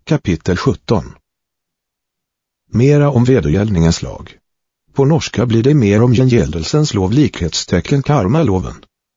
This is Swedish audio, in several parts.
Kapitel 17. Mera om vedergällningens lag. På norska blir det mer om gengäldelsens lov likhetstecken karmaloven.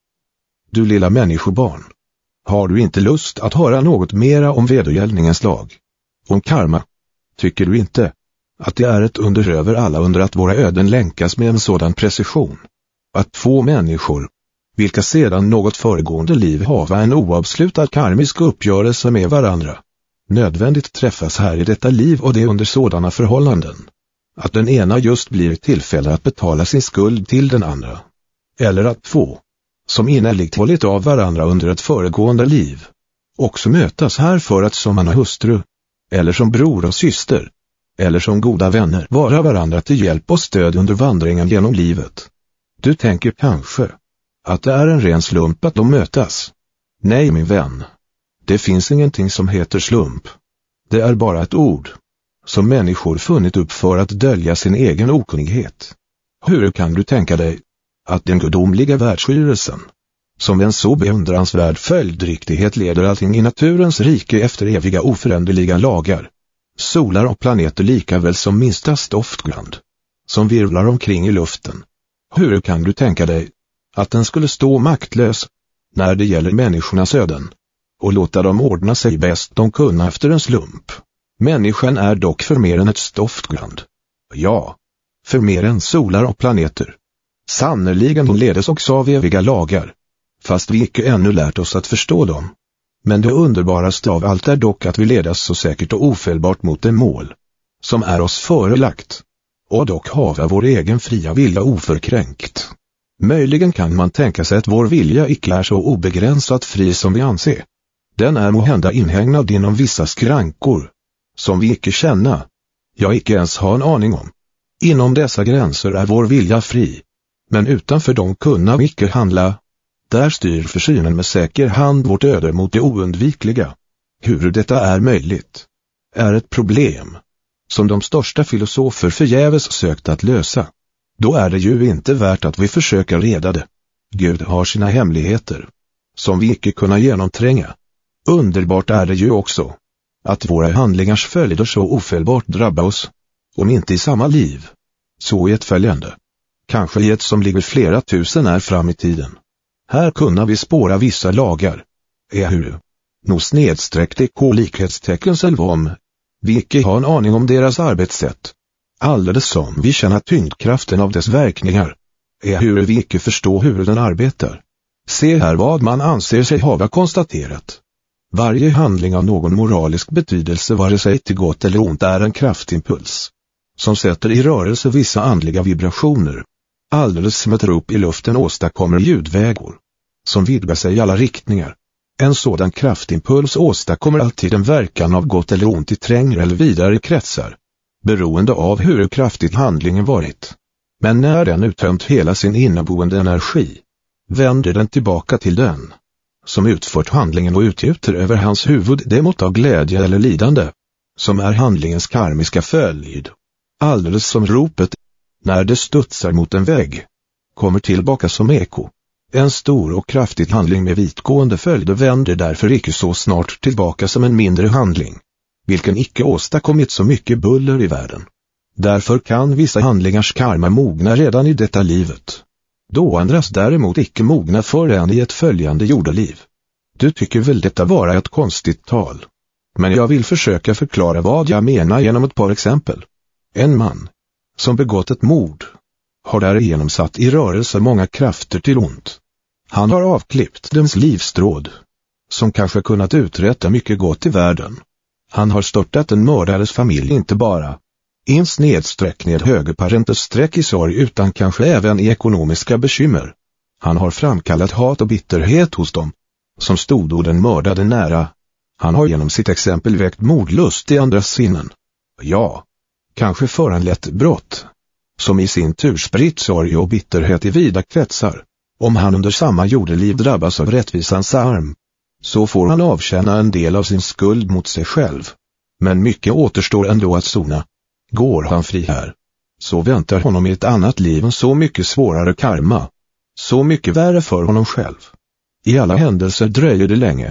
Du lilla människobarn. Har du inte lust att höra något mera om vedergällningens lag? Om karma? Tycker du inte att det är ett under över alla under att våra öden länkas med en sådan precision? Att två människor, vilka sedan något föregående liv hava en oavslutad karmisk uppgörelse med varandra, nödvändigt träffas här i detta liv och det under sådana förhållanden, att den ena just blir tillfälle att betala sin skuld till den andra. Eller att två, som innerligt hållit av varandra under ett föregående liv, också mötas här för att som man och hustru, eller som bror och syster, eller som goda vänner vara varandra till hjälp och stöd under vandringen genom livet. Du tänker kanske att det är en ren slump att de mötas. Nej, min vän. Det finns ingenting som heter slump. Det är bara ett ord som människor funnit upp för att dölja sin egen okunnighet. Hur kan du tänka dig att den gudomliga världsstyrelsen, som en så beundransvärd följdriktighet leder allting i naturens rike efter eviga oföränderliga lagar, solar och planeter lika väl som minsta stoftgland, som virvlar omkring i luften? Hur kan du tänka dig att den skulle stå maktlös när det gäller människornas öden och låta dem ordna sig bäst de kunna efter en slump? Människan är dock för mer än ett stoftgland. Ja, för mer än solar och planeter. Sannerligen hon ledes också av eviga lagar, fast vi icke ännu lärt oss att förstå dem. Men det underbaraste av allt är dock att vi ledas så säkert och ofelbart mot det mål som är oss förelagt, och dock hava vår egen fria vilja oförkränkt. Möjligen kan man tänka sig att vår vilja icke är så obegränsat fri som vi anser. Den är måhända inhägnad inom vissa skrankor, som vi icke känna, ja icke ens ha en aning om. Inom dessa gränser är vår vilja fri, men utanför dem kunna vi icke handla. Där styr försynen med säker hand vårt öde mot det oundvikliga. Hur detta är möjligt är ett problem som de största filosofer förgäves sökt att lösa. Då är det ju inte värt att vi försöker reda det. Gud har sina hemligheter som vi icke kunna genomtränga. Underbart är det ju också att våra handlingars följder så ofelbart drabbar oss, om inte i samma liv, så i ett följande, kanske i ett som ligger flera tusen år fram i tiden. Här kunna vi spåra vissa lagar, ehuru, nog snedsträckte likhetstecken själva om vi icke har en aning om deras arbetssätt, alldeles som vi känner tyngdkraften av dess verkningar, ehuru vi icke förstår hur den arbetar. Se här vad man anser sig hava konstaterat. Varje handling av någon moralisk betydelse, vare sig till gott eller ont, är en kraftimpuls som sätter i rörelse vissa andliga vibrationer. Alldeles som ett rop i luften åstadkommer ljudvägor som vidgar sig i alla riktningar. En sådan kraftimpuls åstadkommer alltid en verkan av gott eller ont i trängre eller vidare kretsar, beroende av hur kraftigt handlingen varit. Men när den uttömt hela sin inneboende energi, vänder den tillbaka till den som utfört handlingen och utgjuter över hans huvud det mått av glädje eller lidande som är handlingens karmiska följd. Alldeles som ropet, när det studsar mot en vägg, kommer tillbaka som eko. En stor och kraftig handling med vitgående följder vänder därför icke så snart tillbaka som en mindre handling, vilken icke åstadkommit så mycket buller i världen. Därför kan vissa handlingars karma mogna redan i detta livet. Då andras däremot icke mogna förrän i ett följande jordeliv. Du tycker väl detta vara ett konstigt tal? Men jag vill försöka förklara vad jag menar genom ett par exempel. En man som begått ett mord har därigenom satt i rörelse många krafter till ont. Han har avklippt dems livstråd, som kanske kunnat uträtta mycket gott i världen. Han har störtat en mördares familj inte bara in snedsträck ned högerparentessträck i sorg utan kanske även i ekonomiska bekymmer. Han har framkallat hat och bitterhet hos dem som stod den mördade nära. Han har genom sitt exempel väckt mordlust i andras sinnen. Ja, kanske föranlett brott som i sin tur spritt sorg och bitterhet i vida kretsar. Om han under samma jordeliv drabbas av rättvisans arm, så får han avtjäna en del av sin skuld mot sig själv. Men mycket återstår ändå att sona. Går han fri här, så väntar honom i ett annat liv en så mycket svårare karma, så mycket värre för honom själv. I alla händelser dröjer det länge,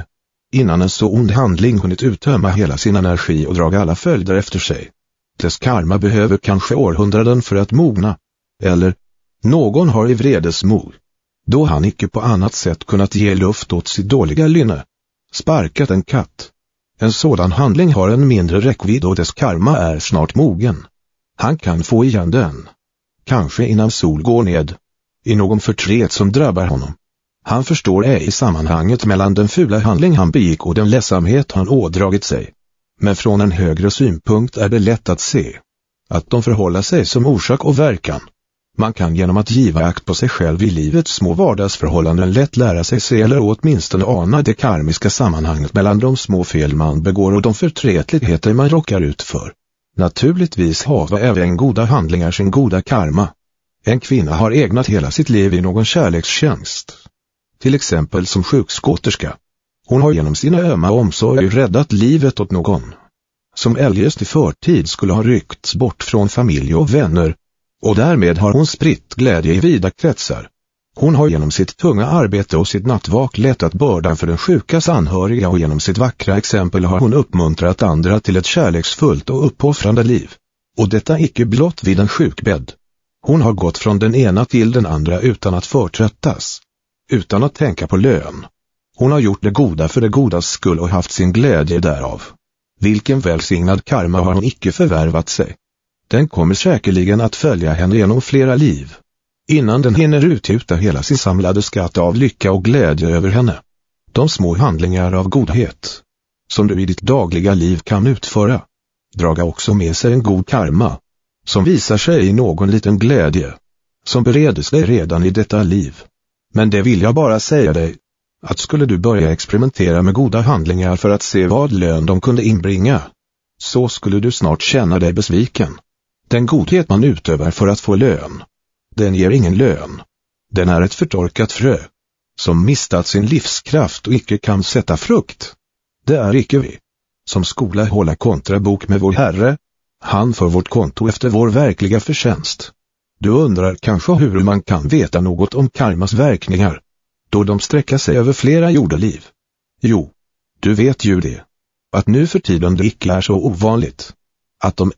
innan en så ond handling hunnit uttömma hela sin energi och dra alla följder efter sig. Dess karma behöver kanske århundraden för att mogna. Eller, någon har i vredesmod, då han icke på annat sätt kunnat ge luft åt sitt dåliga lynne, sparkat en katt. En sådan handling har en mindre räckvidd och dess karma är snart mogen. Han kan få igen den. Kanske innan sol går ned. I någon förtret som drabbar honom. Han förstår ej sammanhanget mellan den fula handling han begick och den ledsamhet han ådragit sig. Men från en högre synpunkt är det lätt att se att de förhåller sig som orsak och verkan. Man kan genom att giva akt på sig själv i livets små vardagsförhållanden lätt lära sig se eller åtminstone ana det karmiska sammanhanget mellan de små fel man begår och de förtretligheter man råkar ut för. Naturligtvis har även goda handlingar sin goda karma. En kvinna har ägnat hela sitt liv i någon kärlekstjänst. Till exempel som sjuksköterska. Hon har genom sina ömma omsorger räddat livet åt någon som eljest i förtid skulle ha ryckts bort från familj och vänner, och därmed har hon spritt glädje i vida kretsar. Hon har genom sitt tunga arbete och sitt nattvak lättat bördan för den sjukas anhöriga och genom sitt vackra exempel har hon uppmuntrat andra till ett kärleksfullt och uppoffrande liv. Och detta icke blott vid en sjukbädd. Hon har gått från den ena till den andra utan att förtröttas, utan att tänka på lön. Hon har gjort det goda för det godas skull och haft sin glädje därav. Vilken välsignad karma har hon icke förvärvat sig. Den kommer säkerligen att följa henne genom flera liv, innan den hinner utgjuta hela sin samlade skatt av lycka och glädje över henne. De små handlingar av godhet, som du i ditt dagliga liv kan utföra, draga också med sig en god karma, som visar sig i någon liten glädje, som beredes dig redan i detta liv. Men det vill jag bara säga dig, att skulle du börja experimentera med goda handlingar för att se vad lön de kunde inbringa, så skulle du snart känna dig besviken. Den godhet man utövar för att få lön, den ger ingen lön. Den är ett förtorkat frö, som mistat sin livskraft och icke kan sätta frukt. Det är icke vi, som skola hålla kontrabok med vår Herre. Han för vårt konto efter vår verkliga förtjänst. Du undrar kanske hur man kan veta något om karmas verkningar, då de sträcker sig över flera jordeliv. Jo, du vet ju det, att nu för tiden det icke är så ovanligt, att de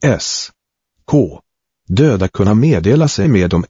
S.K. döda kunna meddela sig med de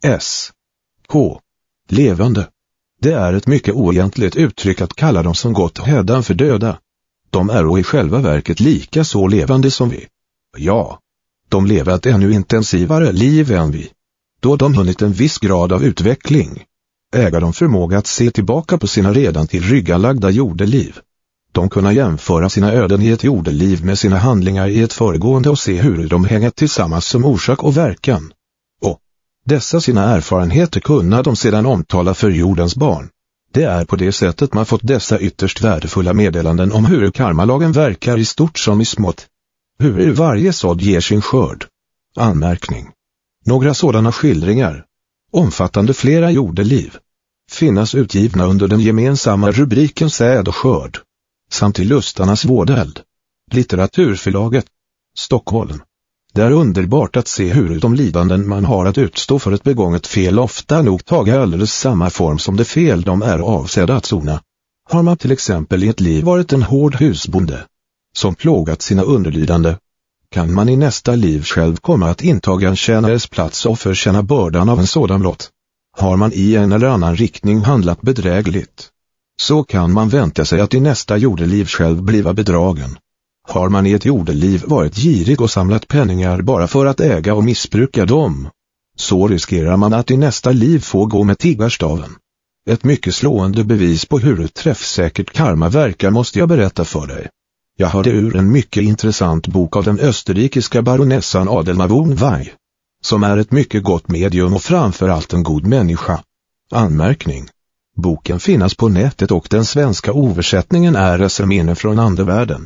S.K. levande. Det är ett mycket oegentligt uttryck att kalla dem som gått hädan för döda. De är och i själva verket lika så levande som vi. Ja, de lever ett ännu intensivare liv än vi. Då de hunnit en viss grad av utveckling, äger de förmåga att se tillbaka på sina redan tillryggalagda jordeliv. De kunna jämföra sina öden i ett jordeliv med sina handlingar i ett föregående och se hur de hänger tillsammans som orsak och verkan. Och dessa sina erfarenheter kunna de sedan omtala för jordens barn. Det är på det sättet man fått dessa ytterst värdefulla meddelanden om hur karmalagen verkar i stort som i smått. Hur varje sådd ger sin skörd. Anmärkning. Några sådana skildringar, omfattande flera jordeliv, finnas utgivna under den gemensamma rubriken Säd och skörd, samt i Lustarnas vårdeld. Litteraturförlaget, Stockholm. Det är underbart att se hur de lidanden man har att utstå för ett begånget fel ofta nog tager alldeles samma form som det fel de är avsedda att sona. Har man till exempel i ett liv varit en hård husbonde, som plågat sina underlydande, kan man i nästa liv själv komma att intaga en tjänares plats och förtjäna bördan av en sådan lott. Har man i en eller annan riktning handlat bedrägligt, så kan man vänta sig att i nästa jordeliv själv bliva bedragen. Har man i ett jordeliv varit girig och samlat penningar bara för att äga och missbruka dem, så riskerar man att i nästa liv få gå med tiggarstaven. Ett mycket slående bevis på hur träffsäkert karma verkar måste jag berätta för dig. Jag hörde ur en mycket intressant bok av den österrikiska baronessan Adelma von Wey, som är ett mycket gott medium och framförallt en god människa. Anmärkning. Boken finns på nätet och den svenska översättningen är reseminnen från andevärlden.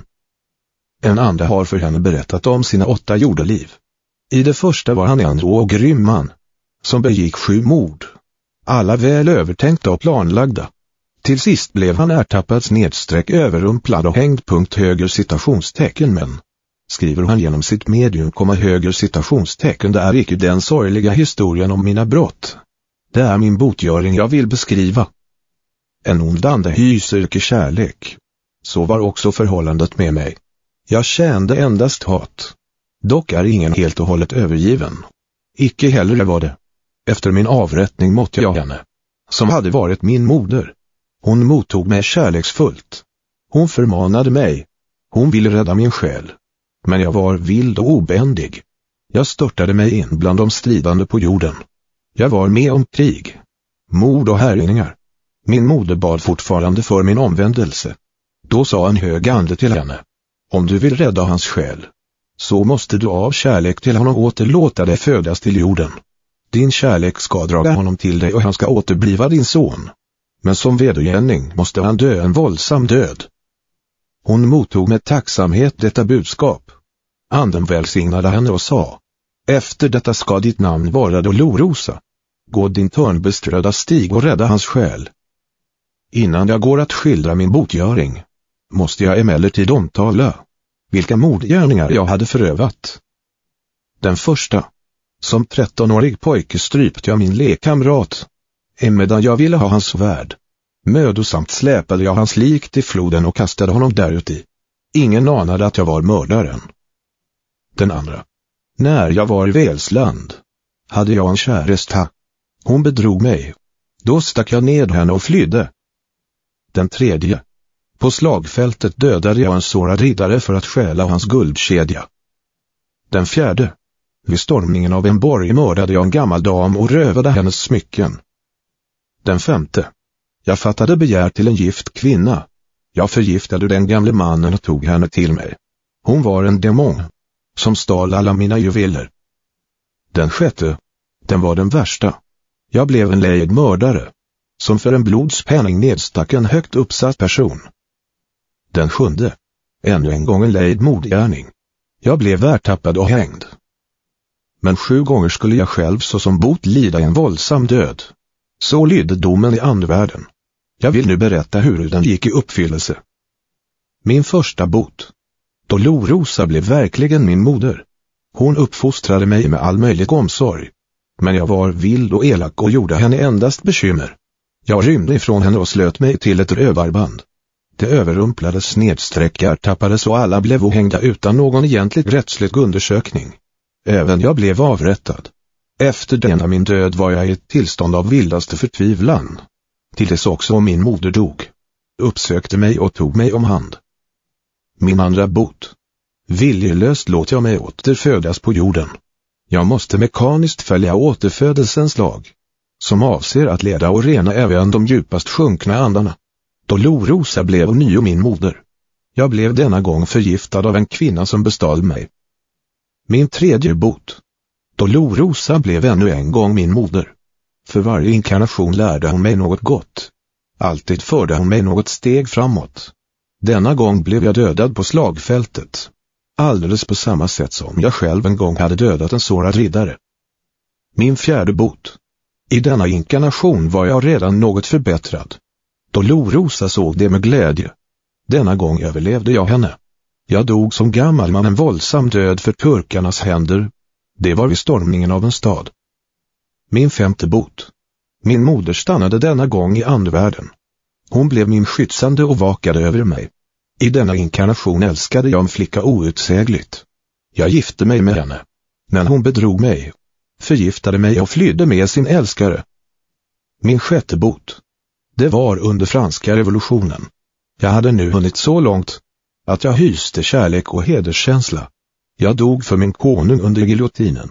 En ande har för henne berättat om sina 8 jordeliv. I det första var han en rå och grym man, som begick 7 mord. Alla väl övertänkta och planlagda. Till sist blev han ertappad / överrumplad och hängd höger citationstecken men, skriver han genom sitt medium höger citationstecken, det är icke den sorgliga historien om mina brott. Det är min botgöring jag vill beskriva. En ond ande hyser icke kärlek, Så var också förhållandet med mig. Jag kände endast hat. Dock är ingen helt och hållet övergiven. Icke heller var det. Efter min avrättning måtte jag henne, som hade varit min moder. Hon mottog mig kärleksfullt. Hon förmanade mig. Hon ville rädda min själ. Men jag var vild och obändig. Jag störtade mig in bland de stridande på jorden. Jag var med om krig, mord och härjningar. Min moder bad fortfarande för min omvändelse. Då sa en hög ande till henne: om du vill rädda hans själ, så måste du av kärlek till honom åter låta dig födas till jorden. Din kärlek ska dra honom till dig och han ska återbliva din son. Men som vedergärning måste han dö en våldsam död. Hon mottog med tacksamhet detta budskap. Anden välsignade henne och sa: efter detta ska ditt namn vara Dolorosa. Gå din törnbeströdda stig och rädda hans själ. Innan jag går att skildra min botgöring, måste jag emellertid omtala vilka mordgärningar jag hade förövat. Den första: som 13-årig pojke strypte jag min lekkamrat, emedan jag ville ha hans svärd. Mödosamt släpade jag hans lik till floden och kastade honom däruti. Ingen anade att jag var mördaren. Den andra: när jag var i Välsland, hade jag en käresta. Hon bedrog mig. Då stack jag ned henne och flydde. Den tredje: på slagfältet dödade jag en sårad riddare för att stjäla hans guldkedja. Den fjärde: vid stormningen av en borg mördade jag en gammal dam och rövade hennes smycken. Den femte: jag fattade begär till en gift kvinna. Jag förgiftade den gamle mannen och tog henne till mig. Hon var en demon, som stal alla mina juveler. Den sjätte: den var den värsta. Jag blev en lejd mördare, som för en blodspenning nedstack en högt uppsatt person. Den sjunde: ännu en gång en lejd mordgärning. Jag blev värtappad och hängd. Men 7 gånger skulle jag själv såsom bot lida en våldsam död. Så lydde domen i andevärlden. Jag vill nu berätta hur den gick i uppfyllelse. Min första bot. Dolorosa blev verkligen min moder. Hon uppfostrade mig med all möjlig omsorg. Men jag var vild och elak och gjorde henne endast bekymmer. Jag rymde ifrån henne och slöt mig till ett rövarband. Det överrumplades, nedsträckar tappades och alla blev ohängda utan någon egentlig rättslig undersökning. Även jag blev avrättad. Efter denna min död var jag i ett tillstånd av vildaste förtvivlan. Till dess också min moder dog. Uppsökte mig och tog mig om hand. Min andra bot. Viljelöst låt jag mig återfödas på jorden. Jag måste mekaniskt följa återfödelsens lag, som avser att leda och rena även de djupast sjunkna andarna. Dolorosa blev ånyo min moder. Jag blev denna gång förgiftad av en kvinna som bestal mig. Min tredje bot. Dolorosa blev ännu en gång min moder. För varje inkarnation lärde hon mig något gott. Alltid förde hon mig något steg framåt. Denna gång blev jag dödad på slagfältet. Alldeles på samma sätt som jag själv en gång hade dödat en sårad riddare. Min fjärde bot. I denna inkarnation var jag redan något förbättrad. Dolorosa såg det med glädje. Denna gång överlevde jag henne. Jag dog som gammal man en våldsam död för turkarnas händer. Det var vid stormningen av en stad. Min femte bot. Min moder stannade denna gång i andevärlden. Hon blev min skyddande och vakade över mig. I denna inkarnation älskade jag en flicka outsägligt. Jag gifte mig med henne. Men hon bedrog mig, förgiftade mig och flydde med sin älskare. Min sjätte bot. Det var under franska revolutionen. Jag hade nu hunnit så långt att jag hyste kärlek och hederskänsla. Jag dog för min konung under giljotinen.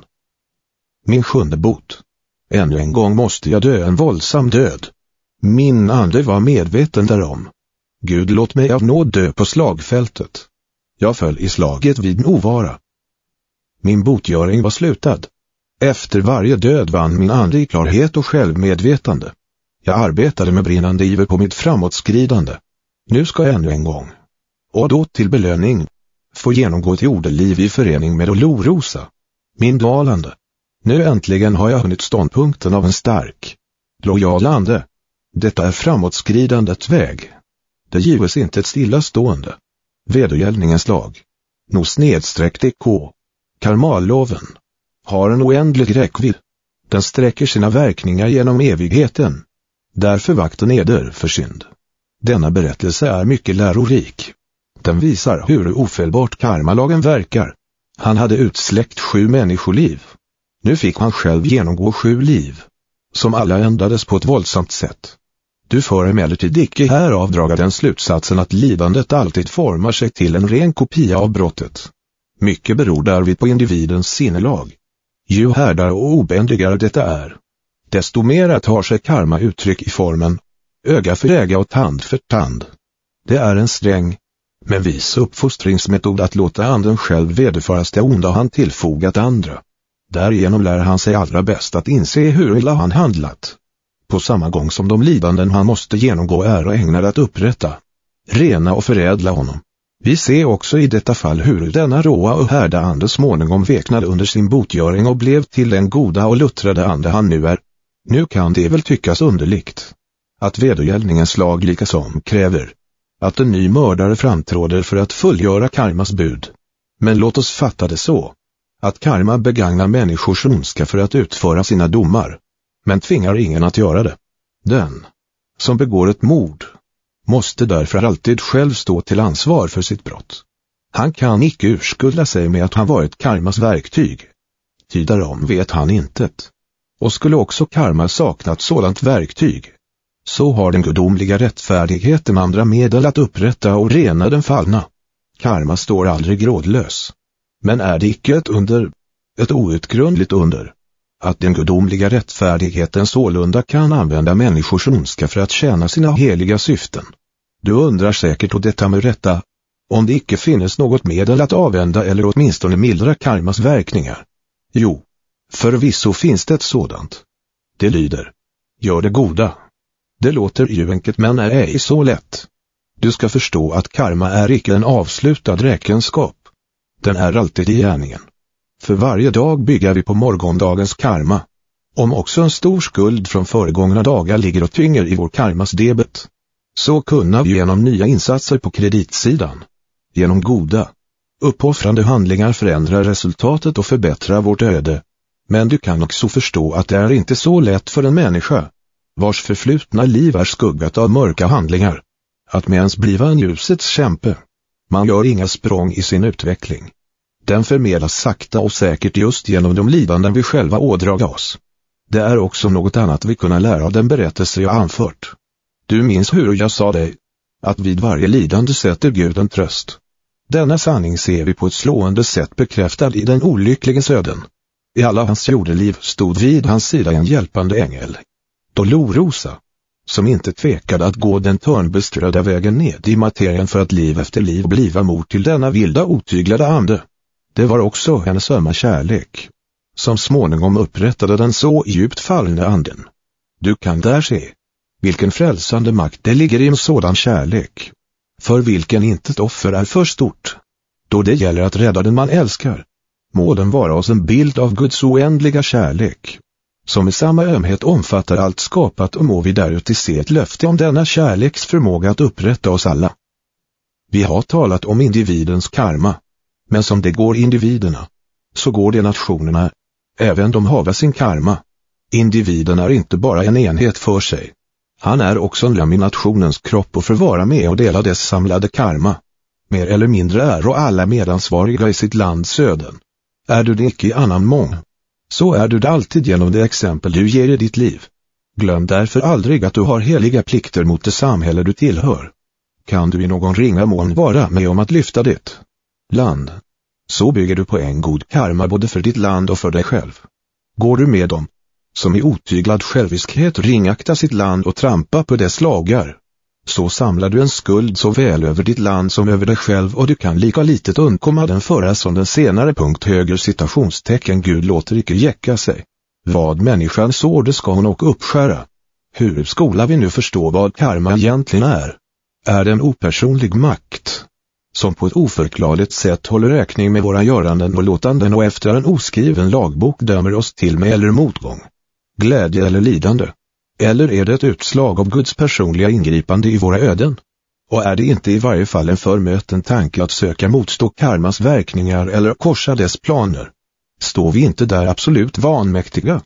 Min sjunde bot. Ännu en gång måste jag dö en våldsam död. Min ande var medveten därom. Gud låt mig av nåd dö på slagfältet. Jag föll i slaget vid Novara. Min botgöring var slutad. Efter varje död vann min ande i klarhet och självmedvetande. Jag arbetade med brinnande iver på mitt framåtskridande. Nu ska jag ännu en gång, och då till belöning, få genomgå ett jordeliv i förening med Dolorosa, min dalande. Nu äntligen har jag hunnit ståndpunkten av en stark, lojal ande. Detta är framåtskridandets väg. Det gives inte ett stillastående. Vedergällningens lag, /k, karmalloven, har en oändlig räckvidd. Den sträcker sina verkningar genom evigheten. Därför vakten eder för synd. Denna berättelse är mycket lärorik. Den visar hur ofelbart karmalagen verkar. Han hade utsläckt 7 människoliv. Nu fick han själv genomgå 7 liv, som alla ändades på ett våldsamt sätt. Du får emellertid icke härav draga den slutsatsen att lidandet alltid formar sig till en ren kopia av brottet. Mycket beror därvid på individens sinnelag. Ju härdare och obändigare detta är, desto mera tar sig karma uttryck i formen öga för öga och tand för tand. Det är en sträng, men vis uppfostringsmetod att låta anden själv vederfaras det onda han tillfogat andra. Därigenom lär han sig allra bäst att inse hur illa han handlat. På samma gång som de lidanden han måste genomgå är ägnade att upprätta, rena och förädla honom. Vi ser också i detta fall hur denna råa och härda ande småningom veknade under sin botgöring och blev till den goda och luttrade ande han nu är. Nu kan det väl tyckas underligt att vedergällningens lag likasom kräver att en ny mördare framträder för att fullgöra karmas bud. Men låt oss fatta det så, att karma begagnar människors ondska för att utföra sina domar, men tvingar ingen att göra det. Den som begår ett mord måste därför alltid själv stå till ansvar för sitt brott. Han kan icke urskulda sig med att han varit karmas verktyg. Ty därom vet han intet. Och skulle också karma saknat sådant verktyg, så har den gudomliga rättfärdigheten andra medel att upprätta och rena den fallna. Karma står aldrig rådlös. Men är det icke ett under, ett outgrundligt under, att den gudomliga rättfärdigheten sålunda kan använda människors ondska för att tjäna sina heliga syften? Du undrar säkert, och detta med rätta, om det icke finns något medel att avvända eller åtminstone mildra karmas verkningar. Jo, förvisso finns det ett sådant. Det lyder: gör det goda. Det låter ju enkelt, men är ej så lätt. Du ska förstå att karma är icke en avslutad räkenskap. Den är alltid i gärningen. För varje dag bygger vi på morgondagens karma. Om också en stor skuld från föregångna dagar ligger och tynger i vår karmas debet, så kunna vi genom nya insatser på kreditsidan, genom goda, uppoffrande handlingar förändra resultatet och förbättra vårt öde. Men du kan också förstå att det är inte så lätt för en människa, vars förflutna liv är skuggat av mörka handlingar, att med ens bliva en ljusets kämpe. Man gör inga språng i sin utveckling. Den förmedlas sakta och säkert just genom de lidanden vi själva ådrar oss. Det är också något annat vi kunna lära av den berättelse jag anfört. Du minns hur jag sa dig, att vid varje lidande sätter Gud en tröst. Denna sanning ser vi på ett slående sätt bekräftad i den olyckliges öden. I alla hans jordeliv stod vid hans sida en hjälpande ängel, Dolorosa, som inte tvekade att gå den törnbeströdda vägen ned i materien för att liv efter liv bliva mor till denna vilda otyglade ande. Det var också hennes ömma kärlek, som småningom upprättade den så djupt fallna anden. Du kan där se vilken frälsande makt det ligger i en sådan kärlek, för vilken intet offer är för stort. Då det gäller att rädda den man älskar, må den vara oss en bild av Guds oändliga kärlek, som i samma ömhet omfattar allt skapat, och må vi däruti se ett löfte om denna kärleks förmåga att upprätta oss alla. Vi har talat om individens karma, men som det går individerna, så går det nationerna, även de hava sin karma. Individen är inte bara en enhet för sig. Han är också en lem i nationens kropp och får vara med och dela dess samlade karma. Mer eller mindre är och alla medansvariga i sitt lands öden. Är du det icke i annan mång, så är du det alltid genom det exempel du ger i ditt liv. Glöm därför aldrig att du har heliga plikter mot det samhälle du tillhör. Kan du i någon ringa mån vara med om att lyfta ditt land, så bygger du på en god karma både för ditt land och för dig själv. Går du med dem, som i otyglad själviskhet ringaktar sitt land och trampar på dess lagar, så samlar du en skuld så väl över ditt land som över dig själv, och du kan lika litet undkomma den förra som den senare. Höger citationstecken. Gud låter icke jäcka sig. Vad människan sår, det ska hon och uppskära. Hur skola vi nu förstå vad karma egentligen är? Är det en opersonlig makt, som på ett oförklarligt sätt håller räkning med våra göranden och låtanden och efter en oskriven lagbok dömer oss till med eller motgång, glädje eller lidande? Eller är det ett utslag av Guds personliga ingripande i våra öden? Och är det inte i varje fall en förmöten tanke att söka motstå karmas verkningar eller korsa dess planer? Står vi inte där absolut vanmäktiga?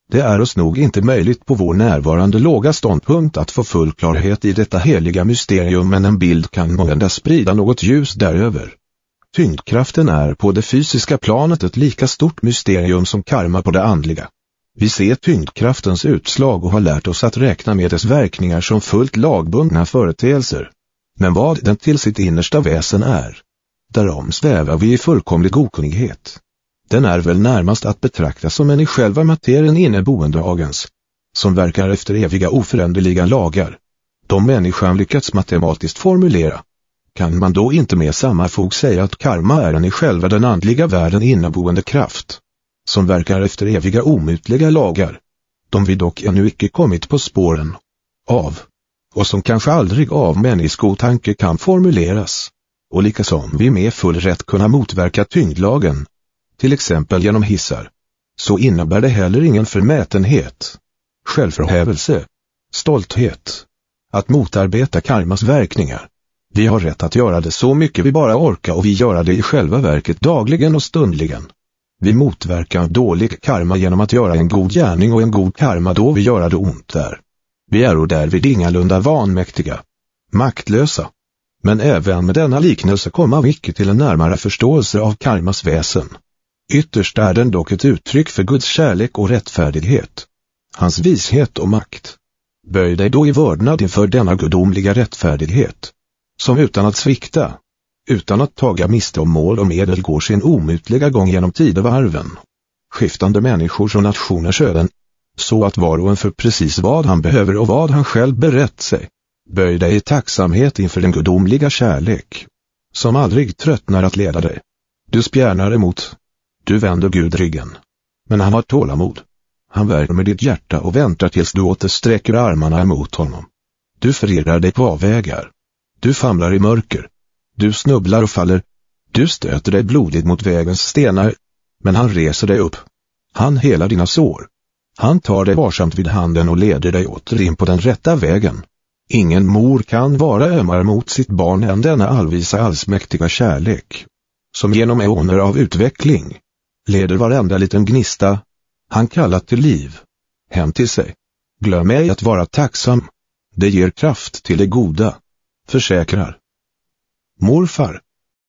Det är oss nog inte möjligt på vår närvarande låga ståndpunkt att få full klarhet i detta heliga mysterium, men en bild kan måhända sprida något ljus däröver. Tyngdkraften är på det fysiska planet ett lika stort mysterium som karma på det andliga. Vi ser tyngdkraftens utslag och har lärt oss att räkna med dess verkningar som fullt lagbundna företeelser. Men vad den till sitt innersta väsen är, därom svävar vi i fullkomlig okunnighet. Den är väl närmast att betrakta som en i själva materien inneboende agens, som verkar efter eviga oföränderliga lagar. De människan lyckats matematiskt formulera. Kan man då inte med samma fog säga att karma är en i själva den andliga världen inneboende kraft, som verkar efter eviga omutliga lagar, de vi dock ännu icke kommit på spåren av, och som kanske aldrig av människotanke kan formuleras, och likasom vi med full rätt kunna motverka tyngdlagen, till exempel genom hissar, så innebär det heller ingen förmätenhet, självförhävelse, stolthet, att motarbeta karmas verkningar. Vi har rätt att göra det så mycket vi bara orkar, och vi gör det i själva verket dagligen och stundligen. Vi motverkar dålig karma genom att göra en god gärning, och en god karma då vi gör det ont där. Vi är och därvid ingalunda vanmäktiga, maktlösa. Men även med denna liknelse kommer vi icke till en närmare förståelse av karmas väsen. Ytterst är den dock ett uttryck för Guds kärlek och rättfärdighet, hans vishet och makt. Böj dig då i vördnad inför denna gudomliga rättfärdighet, som utan att svikta, utan att taga miste om mål och medel går sin omutliga gång genom tidevarven, skiftande människors och nationers öden, så att var och en för precis vad han behöver och vad han själv berett sig. Böj dig i tacksamhet inför den gudomliga kärlek, som aldrig tröttnar att leda dig. Du spjärnar emot, du vänder Gud ryggen, men han har tålamod. Han värmer ditt hjärta och väntar tills du återsträcker armarna emot honom. Du förirrar dig på avvägar, du famlar i mörker, du snubblar och faller, du stöter dig blodigt mot vägens stenar, men han reser dig upp. Han helar dina sår. Han tar dig varsamt vid handen och leder dig åter in på den rätta vägen. Ingen mor kan vara ömmare mot sitt barn än denna allvisa allsmäktiga kärlek, som genom eoner av utveckling leder varenda liten gnista han kallat till liv hem till sig. Glöm ej att vara tacksam. Det ger kraft till det goda, försäkrar. Morfar.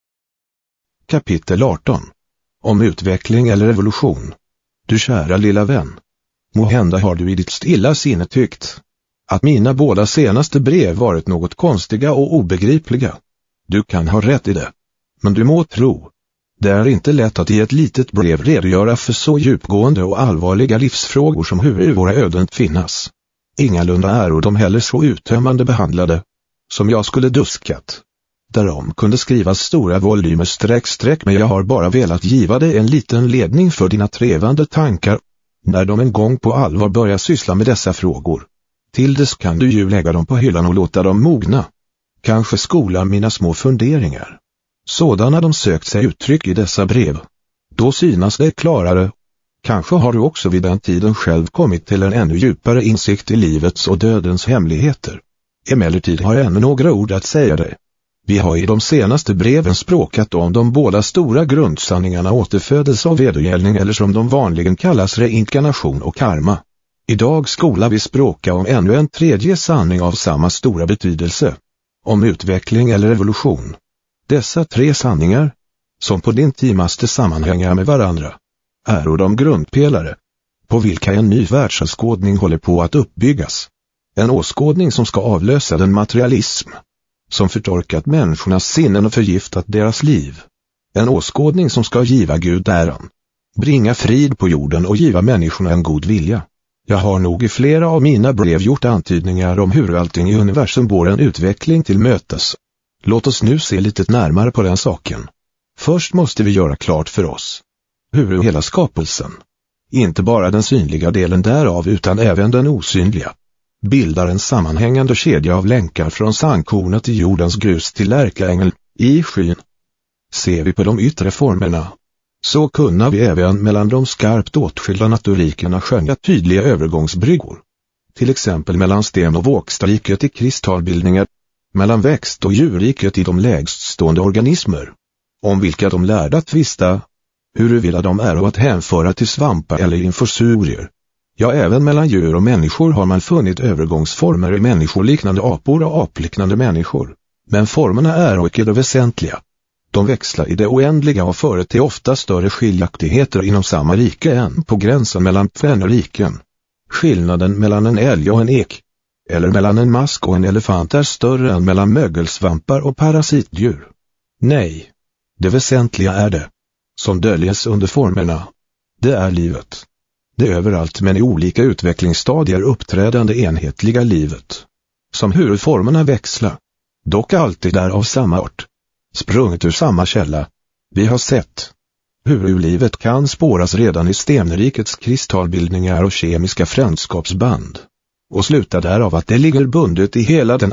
Kapitel 18. Om utveckling eller evolution. Du kära lilla vän. Måhända har du i ditt stilla sinne tyckt att mina båda senaste brev varit något konstiga och obegripliga. Du kan ha rätt i det. Men du må tro, det är inte lätt att i ett litet brev redogöra för så djupgående och allvarliga livsfrågor som hur våra öden finnas. Ingalunda är de heller så uttömmande behandlade som jag skulle duskat. Därom kunde skrivas stora volymer streck, men jag har bara velat giva dig en liten ledning för dina trevande tankar, när de en gång på allvar börjar syssla med dessa frågor. Till dess kan du ju lägga dem på hyllan och låta dem mogna. Kanske skola mina små funderingar, sådana de sökt sig uttryck i dessa brev, då synas det klarare. Kanske har du också vid den tiden själv kommit till en ännu djupare insikt i livets och dödens hemligheter. Emellertid har jag ännu några ord att säga dig. Vi har i de senaste breven språkat om de båda stora grundsanningarna återfödelse och vedergällning, eller som de vanligen kallas reinkarnation och karma. Idag skola vi språka om ännu en tredje sanning av samma stora betydelse, om utveckling eller evolution. Dessa tre sanningar, som på din tid måste sammanhänga med varandra, är de grundpelare på vilka en ny världsåskådning håller på att uppbyggas. En åskådning som ska avlösa den materialism som förtorkat människornas sinnen och förgiftat deras liv. En åskådning som ska giva Gud äran, bringa frid på jorden och giva människorna en god vilja. Jag har nog i flera av mina brev gjort antydningar om hur allting i universum går en utveckling till mötes. Låt oss nu se lite närmare på den saken. Först måste vi göra klart för oss hur hela skapelsen, inte bara den synliga delen därav utan även den osynliga, bildar en sammanhängande kedja av länkar från sandkornet i jordens grus till ärkeängel i skyn. Ser vi på de yttre formerna, så kunna vi även mellan de skarpt åtskilda naturrikerna skönja tydliga övergångsbryggor. Till exempel mellan sten- och vågstriket i kristallbildningar, mellan växt- och djurriket i de lägststående organismer, om vilka de lärda tvista, huruvida de är att hänföra till svampar eller infosurier. Ja, även mellan djur och människor har man funnit övergångsformer i människoliknande apor och apliknande människor. Men formerna är icke det väsentliga. De växlar i det oändliga och företer ofta större skiljaktigheter inom samma rike än på gränsen mellan tvenne riken. Skillnaden mellan en älg och en ek, eller mellan en mask och en elefant, är större än mellan mögelsvampar och parasitdjur. Nej, det väsentliga är det som döljes under formerna. Det är livet. Det överallt men i olika utvecklingsstadier uppträdande enhetliga livet. Som hur formerna växla, dock alltid är av samma art. Sprunget ur samma källa. Vi har sett hur livet kan spåras redan i stenrikets kristallbildningar och kemiska frändskapsband. Och slutar därav att det ligger bundet i hela den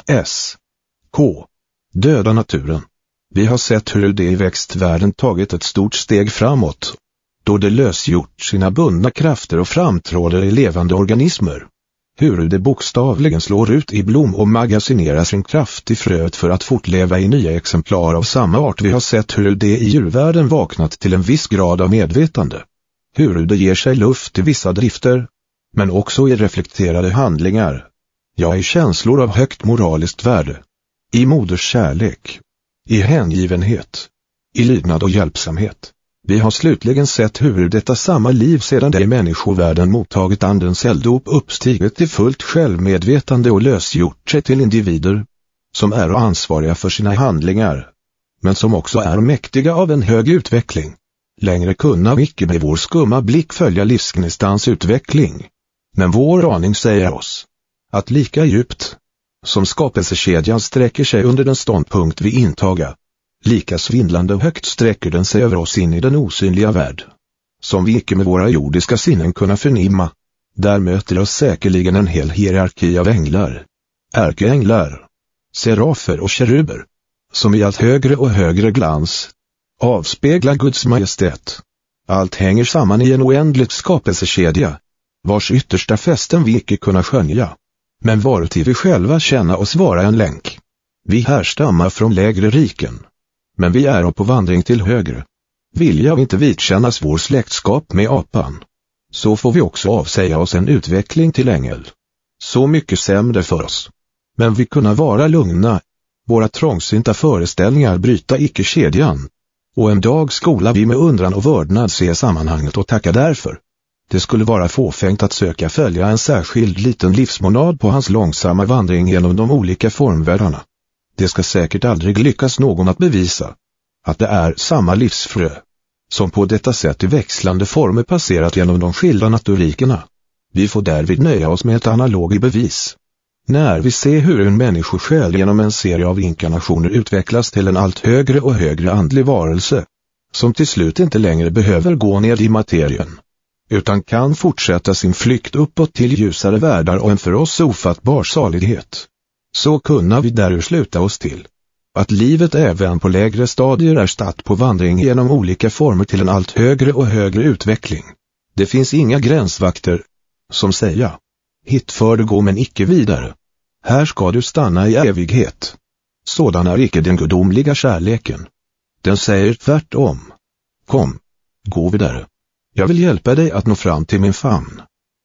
döda naturen. Vi har sett hur det i växtvärlden tagit ett stort steg framåt, då det lösgjort sina bundna krafter och framträder i levande organismer. Hur det bokstavligen slår ut i blom och magasinerar sin kraft i fröet för att fortleva i nya exemplar av samma art. Vi har sett hur det i djurvärlden vaknat till en viss grad av medvetande. Hur det ger sig luft i vissa drifter, men också i reflekterade handlingar. Ja, i känslor av högt moraliskt värde. I moders kärlek. I hängivenhet. I lydnad och hjälpsamhet. Vi har slutligen sett hur detta samma liv sedan det i människovärlden mottagit andens elddop uppstigit till fullt självmedvetande och lösgjort sig till individer, som är ansvariga för sina handlingar, men som också är mäktiga av en hög utveckling. Längre kunna vi icke med vår skumma blick följa livsgnistans utveckling. Men vår aning säger oss att lika djupt som skapelsekedjan sträcker sig under den ståndpunkt vi intaga, lika svindlande och högt sträcker den sig över oss in i den osynliga värld, som vi icke med våra jordiska sinnen kunna förnimma. Där möter oss säkerligen en hel hierarki av änglar, ärkeänglar, serafer och keruber, som i allt högre och högre glans avspeglar Guds majestät. Allt hänger samman i en oändlig skapelsekedja, vars yttersta fästen vi icke kunna skönja, men varuti vi själva känna oss vara en länk. Vi härstammar från lägre riken, men vi är på vandring till högre. Vilja vi inte vidkännas vår släktskap med apan, så får vi också avsäga oss en utveckling till ängel. Så mycket sämre för oss. Men vi kunna vara lugna, våra trångsynta föreställningar bryta icke kedjan, och en dag skola vi med undran och vördnad se sammanhanget och tacka därför. Det skulle vara fåfängt att söka följa en särskild liten livsmonad på hans långsamma vandring genom de olika formvärldarna. Det ska säkert aldrig lyckas någon att bevisa att det är samma livsfrö, som på detta sätt i växlande former passerat genom de skilda naturrikerna. Vi får därvid nöja oss med ett analogi bevis. När vi ser hur en människosjäl genom en serie av inkarnationer utvecklas till en allt högre och högre andlig varelse, som till slut inte längre behöver gå ned i materien, utan kan fortsätta sin flykt uppåt till ljusare världar och en för oss ofattbar salighet, så kunna vi därur sluta oss till att livet även på lägre stadier är statt på vandring genom olika former till en allt högre och högre utveckling. Det finns inga gränsvakter som säger: hit för du gå men icke vidare. Här ska du stanna i evighet. Sådan är icke den gudomliga kärleken. Den säger tvärtom: kom, gå vidare. Jag vill hjälpa dig att nå fram till min famn.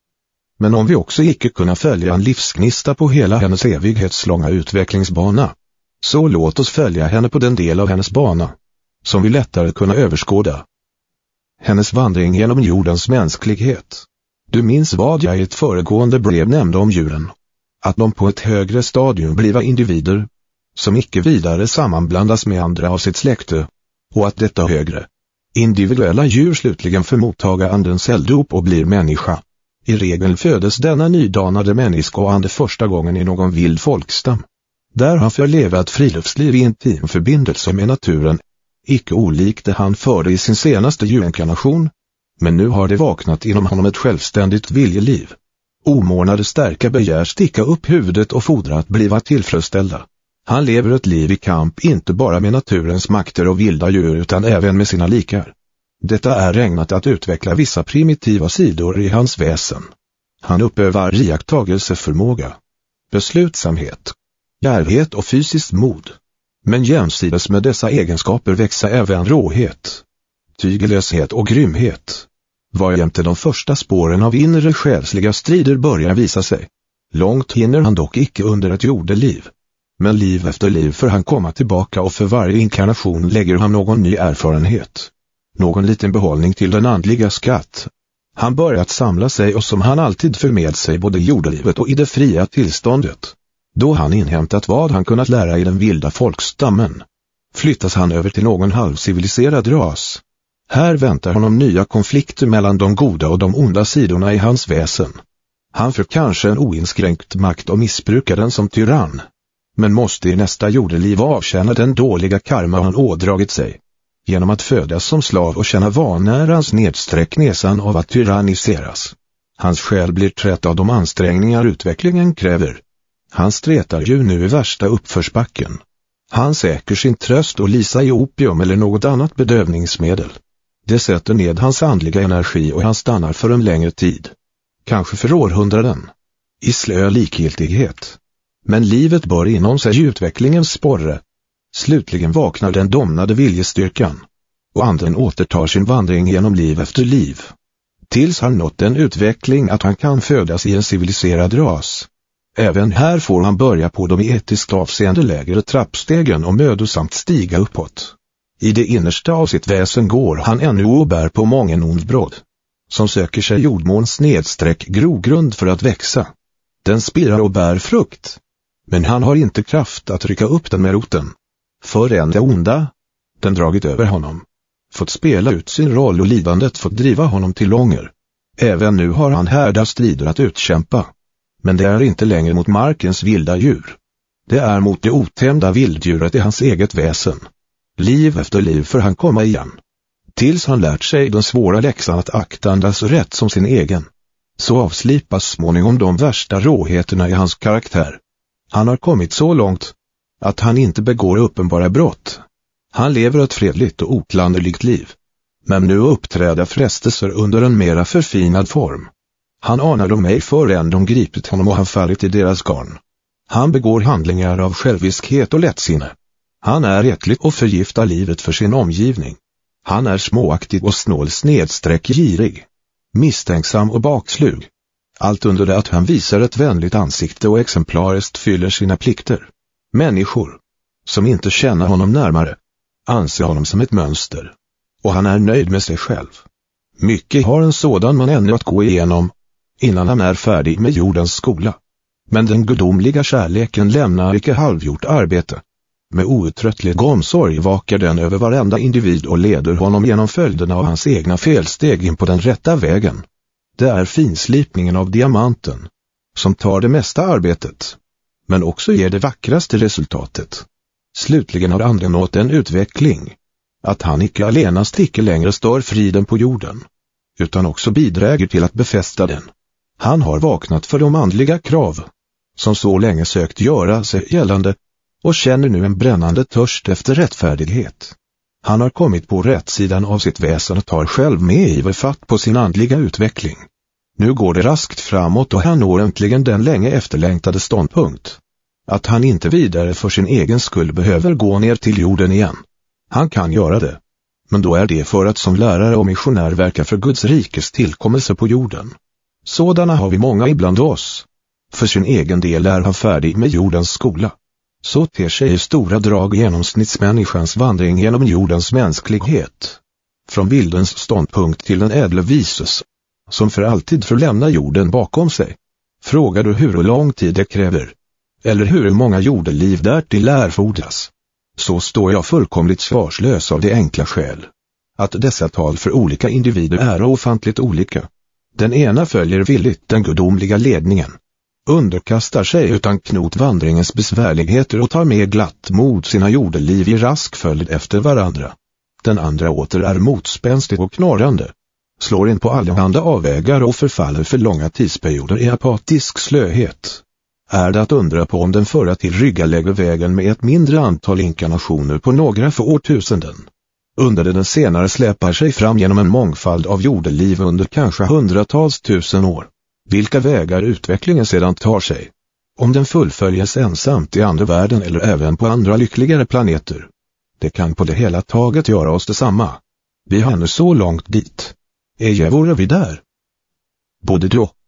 Men om vi också icke kunna följa en livsgnista på hela hennes evighetslånga utvecklingsbana, så låt oss följa henne på den del av hennes bana som vi lättare kunna överskåda. Hennes vandring genom jordens mänsklighet. Du minns vad jag i ett föregående brev nämnde om djuren, att de på ett högre stadium bliva individer, som icke vidare sammanblandas med andra av sitt släkte, och att detta högre, individuella djur slutligen förmottaga andens elddop och blir människa. I regel födes denna nydanade människoande första gången i någon vild folkstam. Där han förlevat friluftsliv i intim förbindelse med naturen, icke olikt det han förde i sin senaste djurinkarnation, men nu har det vaknat inom honom ett självständigt viljeliv. Omånade stärka begär sticka upp huvudet och fordra att bliva tillfredsställda. Han lever ett liv i kamp inte bara med naturens makter och vilda djur utan även med sina likar. Detta är ägnat att utveckla vissa primitiva sidor i hans väsen. Han uppövar iakttagelseförmåga, beslutsamhet, djärvhet och fysiskt mod. Men jämsides med dessa egenskaper växer även råhet, tygelöshet och grymhet. varjämte de första spåren av inre själsliga strider börjar visa sig. Långt hinner han dock icke under ett jordeliv. Men liv efter liv får han komma tillbaka, och för varje inkarnation lägger han någon ny erfarenhet. Någon liten behållning till den andliga skatt. Han börjar att samla sig, och som han alltid för med sig både i jordelivet och i det fria tillståndet. Då han inhämtat vad han kunnat lära i den vilda folkstammen, flyttas han över till någon halvciviliserad ras. Här väntar honom nya konflikter mellan de goda och de onda sidorna i hans väsen. Han får kanske en oinskränkt makt och missbrukar den som tyrann, men måste i nästa jordeliv avtjäna den dåliga karma han ådragit sig, genom att födas som slav och känna vanärans näsan av att tyranniseras. Hans själ blir trött av de ansträngningar utvecklingen kräver. Han stretar ju nu i värsta uppförsbacken. Han säker sin tröst och lisa i opium eller något annat bedövningsmedel. Det sätter ned hans andliga energi, och han stannar för en längre tid, kanske för århundraden, i slö likgiltighet. Men livet bör inom sig utvecklingens sporre. Slutligen vaknar den domnade viljestyrkan, och anden återtar sin vandring genom liv efter liv, tills han nått en utveckling att han kan födas i en civiliserad ras. Även här får han börja på de i etiskt avseende lägre trappstegen och mödosamt stiga uppåt. I det innersta av sitt väsen går han ännu och bär på mången ond bråd, som söker sig jordmåns grogrund för att växa. Den spirar och bär frukt, men han har inte kraft att rycka upp den med roten. Förrän det onda, den dragit över honom, fått spela ut sin roll och lidandet fått driva honom till ånger. Även nu har han härda strider att utkämpa. Men det är inte längre mot markens vilda djur. Det är mot det otämda vilddjuret i hans eget väsen. Liv efter liv får han komma igen, tills han lärt sig den svåra läxan att akta andras rätt som sin egen. Så avslipas småningom de värsta råheterna i hans karaktär. Han har kommit så långt att han inte begår uppenbara brott. Han lever ett fredligt och oklanderligt liv. Men nu uppträder frestelser under en mera förfinad form. Han anar dem ej förrän de gripit honom och han fallit i deras garn. Han begår handlingar av själviskhet och lättsinne. Han är äcklig och förgiftar livet för sin omgivning. Han är småaktig och snål girig, misstänksam och bakslug. Allt under det att han visar ett vänligt ansikte och exemplariskt fyller sina plikter. Människor, som inte känner honom närmare, anser honom som ett mönster. Och han är nöjd med sig själv. Mycket har en sådan man ännu att gå igenom, innan han är färdig med jordens skola. Men den gudomliga kärleken lämnar icke halvgjort arbete. Med outtröttlig omsorg vakar den över varenda individ och leder honom genom följderna av hans egna felsteg in på den rätta vägen. Det är finslipningen av diamanten, som tar det mesta arbetet, men också ger det vackraste resultatet. Slutligen har anden nått en utveckling, att han icke allenast icke längre stör friden på jorden, utan också bidräger till att befästa den. Han har vaknat för de andliga krav, som så länge sökt göra sig gällande, och känner nu en brännande törst efter rättfärdighet. Han har kommit på rätt sidan av sitt väsen och tar själv med iver fatt på sin andliga utveckling. Nu går det raskt framåt och han når äntligen den länge efterlängtade ståndpunkt, att han inte vidare för sin egen skull behöver gå ner till jorden igen. Han kan göra det, men då är det för att som lärare och missionär verka för Guds rikes tillkommelse på jorden. Sådana har vi många ibland oss. För sin egen del är han färdig med jordens skola. Så ter sig i stora drag genomsnittsmänniskans vandring genom jordens mänsklighet. Från vildens ståndpunkt till den ädle vises, som för alltid får lämna jorden bakom sig. Frågar du hur lång tid det kräver, eller hur många jordeliv därtill erfordras, så står jag fullkomligt svarslös av det enkla skäl att dessa tal för olika individer är ofantligt olika. Den ena följer villigt den gudomliga ledningen, underkastar sig utan knot vandringens besvärligheter och tar med glatt mod sina jordeliv i rask följd efter varandra. Den andra åter är motspänstig och knorrande, slår in på allehanda avvägar och förfaller för långa tidsperioder i apatisk slöhet. Är det att undra på om den förra till rygga lägger vägen med ett mindre antal inkarnationer på några få årtusenden, under den senare släpar sig fram genom en mångfald av jordeliv under kanske hundratals tusen år. Vilka vägar utvecklingen sedan tar sig, om den fullföljes ensamt i andra världen eller även på andra lyckligare planeter, det kan på det hela taget göra oss detsamma. Vi har nu så långt dit. Eje vore vi där. Både du och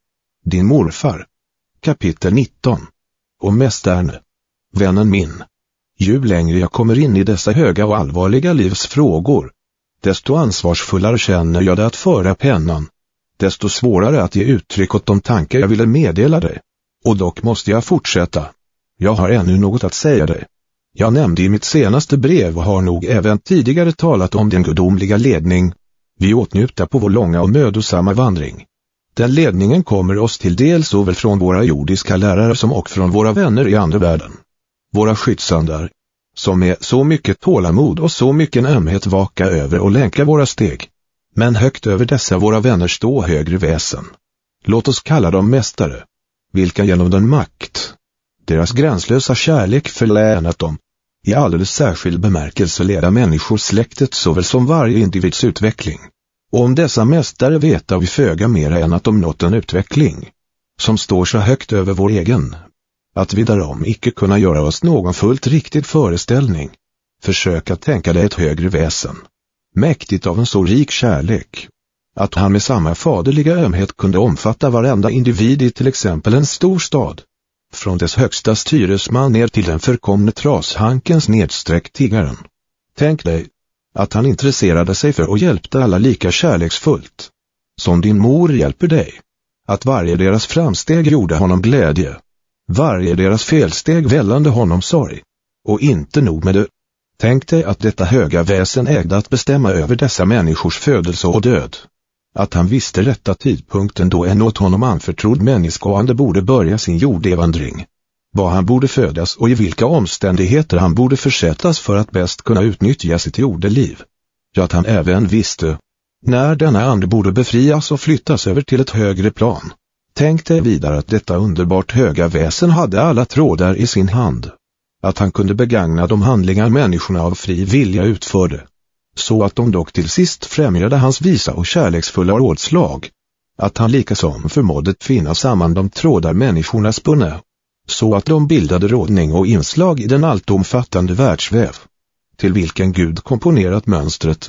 din morfar. Kapitel 19. Och mästaren, vännen min. Ju längre jag kommer in i dessa höga och allvarliga livsfrågor, desto ansvarsfullare känner jag det att föra pennan. Desto svårare att ge uttryck åt de tankar jag ville meddela dig. Och dock måste jag fortsätta. Jag har ännu något att säga dig. Jag nämnde i mitt senaste brev och har nog även tidigare talat om den gudomliga ledning vi åtnjuter på vår långa och mödosamma vandring. Den ledningen kommer oss till del såväl från våra jordiska lärare som och från våra vänner i andra världen. Våra skyddsandar, som med så mycket tålamod och så mycket ömhet vaka över och länka våra steg. Men högt över dessa våra vänner stå högre väsen. Låt oss kalla dem mästare, vilka genom den makt, deras gränslösa kärlek förlänat dem, i alldeles särskild bemärkelse leda människor släktet såväl som varje individs utveckling. Och om dessa mästare veta vi föga mera än att de nått en utveckling, som står så högt över vår egen, att vi därom icke kunna göra oss någon fullt riktig föreställning. Försök att tänka dig ett högre väsen, mäktigt av en så rik kärlek, att han med samma faderliga ömhet kunde omfatta varenda individ i till exempel en stor stad, från dess högsta styresman ner till den förkomne trashankens nedsträckt tiggaren. Tänk dig att han intresserade sig för och hjälpte alla lika kärleksfullt, som din mor hjälper dig, att varje deras framsteg gjorde honom glädje, varje deras felsteg vällande honom sorg, och inte nog med det. Tänk dig att detta höga väsen ägde att bestämma över dessa människors födelse och död, att han visste rätta tidpunkten då en åt honom anförtrodd människoande borde börja sin jordevandring, var han borde födas och i vilka omständigheter han borde försättas för att bäst kunna utnyttja sitt jordeliv. Ja, att han även visste när denna ande borde befrias och flyttas över till ett högre plan. Tänk dig vidare att detta underbart höga väsen hade alla trådar i sin hand, att han kunde begagna de handlingar människorna av fri vilja utförde, så att de dock till sist främjade hans visa och kärleksfulla rådslag, att han likasom förmådde tvinna samman de trådar människorna spunne, så att de bildade rådning och inslag i den alltomfattande världsväv, till vilken Gud komponerat mönstret.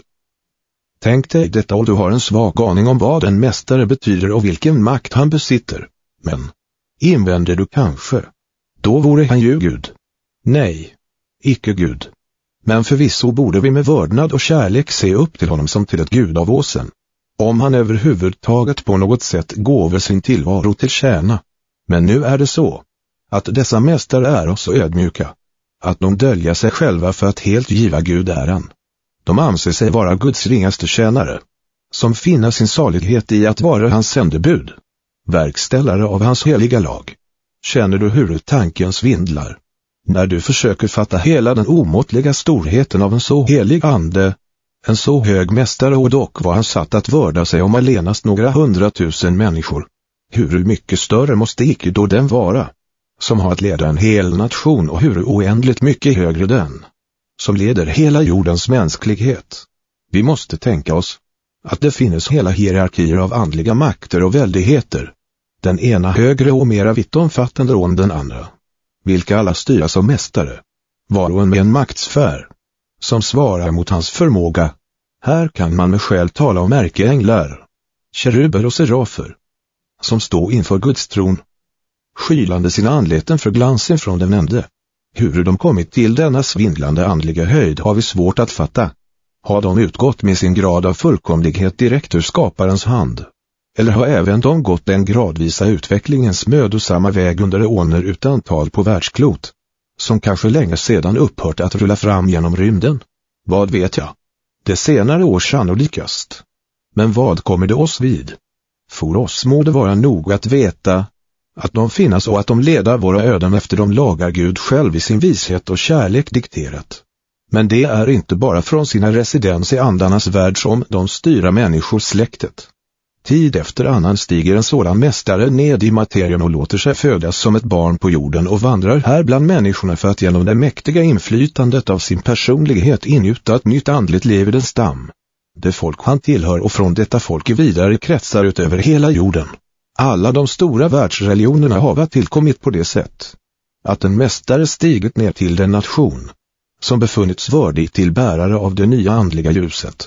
Tänk dig detta och du har en svag aning om vad en mästare betyder och vilken makt han besitter. Men, invänder du kanske, då vore han ju Gud. Nej, icke Gud. Men förvisso borde vi med vördnad och kärlek se upp till honom som till ett gudavåsen, om han överhuvudtaget på något sätt gåve sin tillvaro till tjäna. Men nu är det så, att dessa mästare är så ödmjuka, att de döljer sig själva för att helt giva Gud äran. De anser sig vara Guds ringaste tjänare, som finner sin salighet i att vara hans sändebud, verkställare av hans heliga lag. Känner du hur tanken svindlar, när du försöker fatta hela den omåttliga storheten av en så helig ande, en så hög mästare, och dock var han satt att vörda sig om allenast några 100 000 människor. Hur mycket större måste icke då den vara, som har att leda en hel nation, och hur oändligt mycket högre den, som leder hela jordens mänsklighet. Vi måste tänka oss att det finns hela hierarkier av andliga makter och väldigheter, den ena högre och mera vittomfattande än den andra, vilka alla styras av mästare, var och en med en maktsfär, som svarar mot hans förmåga. Här kan man med skäl tala om ärkeänglar, keruber och serafer, som stå inför Guds tron, skylande sina anleten för glansen från den ende. Hur de kommit till denna svindlande andliga höjd har vi svårt att fatta. Har de utgått med sin grad av fullkomlighet direkt ur skaparens hand? Eller har även de gått den gradvisa utvecklingens mödosamma väg under eoner utan tal på världsklot, som kanske länge sedan upphört att rulla fram genom rymden? Vad vet jag? Det senare år sannolikast. Men vad kommer det oss vid? För oss må det vara nog att veta att de finnas och att de leder våra öden efter de lagar Gud själv i sin vishet och kärlek dikterat. Men det är inte bara från sina residens i andarnas värld som de styra människors släktet. Tid efter annan stiger en sådan mästare ned i materien och låter sig födas som ett barn på jorden och vandrar här bland människorna för att genom det mäktiga inflytandet av sin personlighet ingjuta ett nytt andligt liv i den stam, det folk han tillhör, och från detta folk i vidare kretsar utöver hela jorden. Alla de stora världsreligionerna har tillkommit på det sätt att en mästare stigit ner till den nation som befunnits vördig till bärare av det nya andliga ljuset.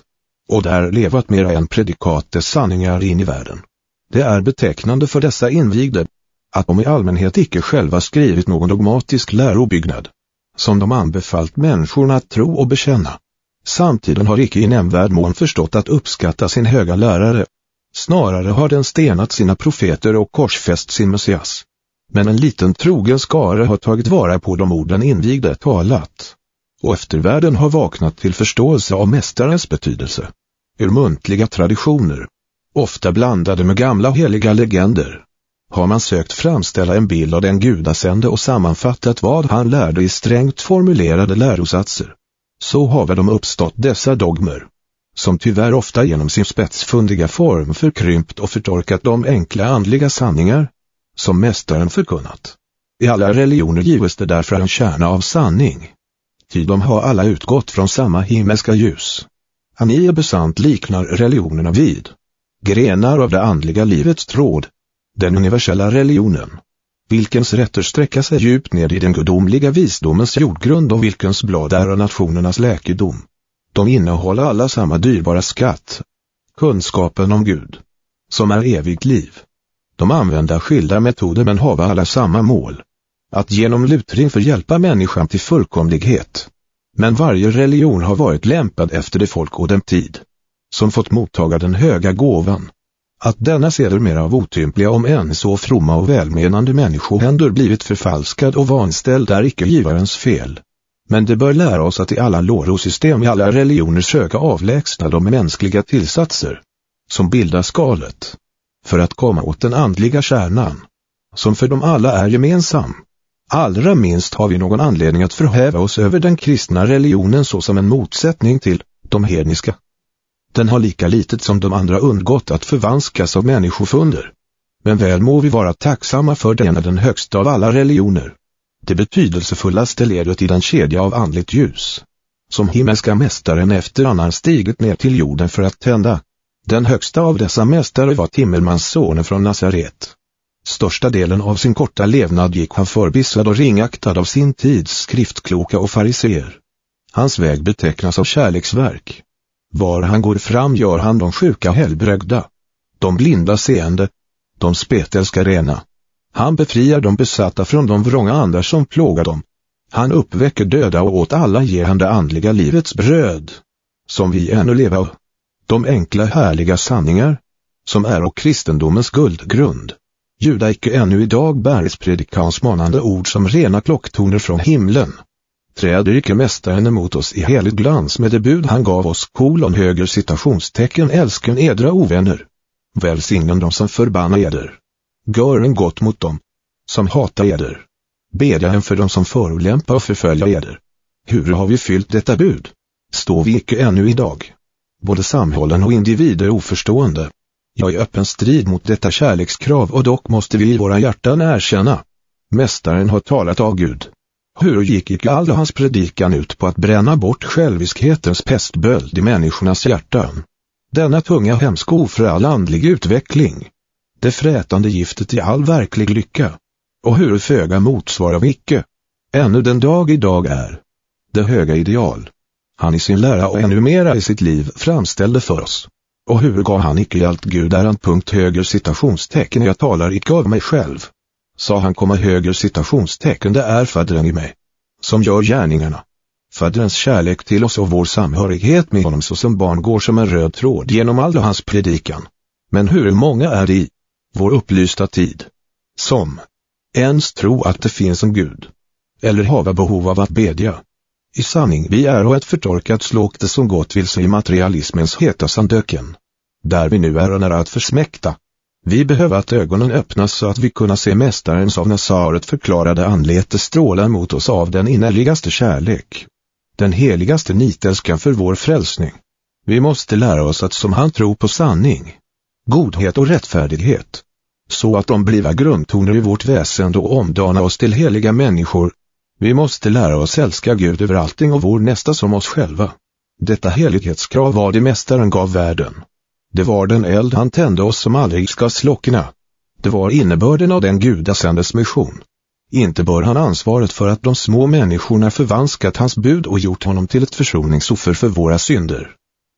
och där levat mera än predikatets sanningar in i världen. Det är betecknande för dessa invigde, att de i allmänhet icke själva skrivit någon dogmatisk lärobyggnad, som de anbefallt människorna att tro och bekänna. Samtiden har icke i nämnvärd mån förstått att uppskatta sin höga lärare. Snarare har den stenat sina profeter och korsfäst sin Messias. Men en liten trogen skara har tagit vara på de orden invigde talat. Och eftervärlden har vaknat till förståelse av mästarens betydelse. Ur muntliga traditioner, ofta blandade med gamla heliga legender, har man sökt framställa en bild av den gudasände och sammanfattat vad han lärde i strängt formulerade lärosatser. Så har väl de uppstått dessa dogmer, som tyvärr ofta genom sin spetsfundiga form förkrympt och förtorkat de enkla andliga sanningar, som mästaren förkunnat. I alla religioner gives det därför en kärna av sanning. Ty de har alla utgått från samma himmelska ljus. Han besant liknar religionerna vid grenar av det andliga livets tråd, den universella religionen, vilkens rätter sträcka sig djupt ned i den gudomliga visdomens jordgrund och vilkens blad är nationernas läkedom. De innehåller alla samma dyrbara skatt, kunskapen om Gud, som är evigt liv. De använder skilda metoder men har alla samma mål, att genom lutring förhjälpa människan till fullkomlighet. Men varje religion har varit lämpad efter det folk och den tid, som fått mottaga den höga gåvan. Att denna sedermera av otympliga om än så fromma och välmenande människohänder blivit förfalskad och vanställd är icke givarens fel. Men det bör lära oss att i alla lärosystem i alla religioner söka avlägsna de mänskliga tillsatser, som bildar skalet, för att komma åt den andliga kärnan, som för dem alla är gemensam. Allra minst har vi någon anledning att förhäva oss över den kristna religionen såsom en motsättning till de hedniska. Den har lika litet som de andra undgått att förvanskas av människofunder. Men väl må vi vara tacksamma för den högsta av alla religioner. Det betydelsefullaste ledet i den kedja av andligt ljus, som himmelska mästaren efter annan stigit ner till jorden för att tända. Den högsta av dessa mästare var Timmermans son från Nazaret. Största delen av sin korta levnad gick han förbissad och ringaktad av sin tids skriftkloka och fariseer. Hans väg betecknas av kärleksverk. Var han går fram gör han de sjuka helbrägda, de blinda seende, de spetälska rena. Han befriar de besatta från de vrånga andar som plågar dem. Han uppväcker döda och åt alla ger han det andliga livets bröd, som vi ännu leva av. De enkla härliga sanningar, som är och kristendomens guldgrund. Juda icke ännu idag bäres predikans manande ord som rena klocktoner från himlen. Träder icke mästaren emot oss i helig glans med det bud han gav oss höger citationstecken älsken edra ovänner. Välsignen de som förbanna eder. Gör en gott mot dem som hatar eder. Bedja en för dem som förolämpa och förfölja eder. Hur har vi fyllt detta bud? Står vi icke ännu idag, både samhållen och individer oförstående, ja i öppen strid mot detta kärlekskrav, och dock måste vi i våra hjärtan erkänna. Mästaren har talat av Gud. Hur gick icke all hans predikan ut på att bränna bort själviskhetens pestböld i människornas hjärtan? Denna tunga hämsko för all andlig utveckling. Det frätande giftet i all verklig lycka. Och hur föga motsvarar vi icke, ännu den dag idag är, det höga ideal han i sin lära och ännu mera i sitt liv framställde för oss. Och hur gav han icke i allt Gud är en höger citationstecken jag talar icke av mig själv. Sa han höger citationstecken det är Fadern i mig, som gör gärningarna. Faderns kärlek till oss och vår samhörighet med honom så som barn går som en röd tråd genom all hans predikan. Men hur många är det i vår upplysta tid som ens tro att det finns en Gud, eller hava behov av att bedja? I sanning vi är och ett förtorkat slåkte som gått vilse i materialismens heta sandöken, där vi nu är och nära att försmäkta. Vi behöver att ögonen öppnas så att vi kunna se mästarens av Nasaret förklarade anlete stråla mot oss av den innerligaste kärlek, den heligaste nitälskan för vår frälsning. Vi måste lära oss att som han tror på sanning, godhet och rättfärdighet, så att de bliva grundtoner i vårt väsen och omdana oss till heliga människor. Vi måste lära oss älska Gud över allting och vår nästa som oss själva. Detta helighetskrav var det mästaren gav världen. Det var den eld han tände oss som aldrig ska slockna. Det var innebörden av den gudasändes mission. Inte bör han ansvaret för att de små människorna förvanskat hans bud och gjort honom till ett försoningsoffer för våra synder.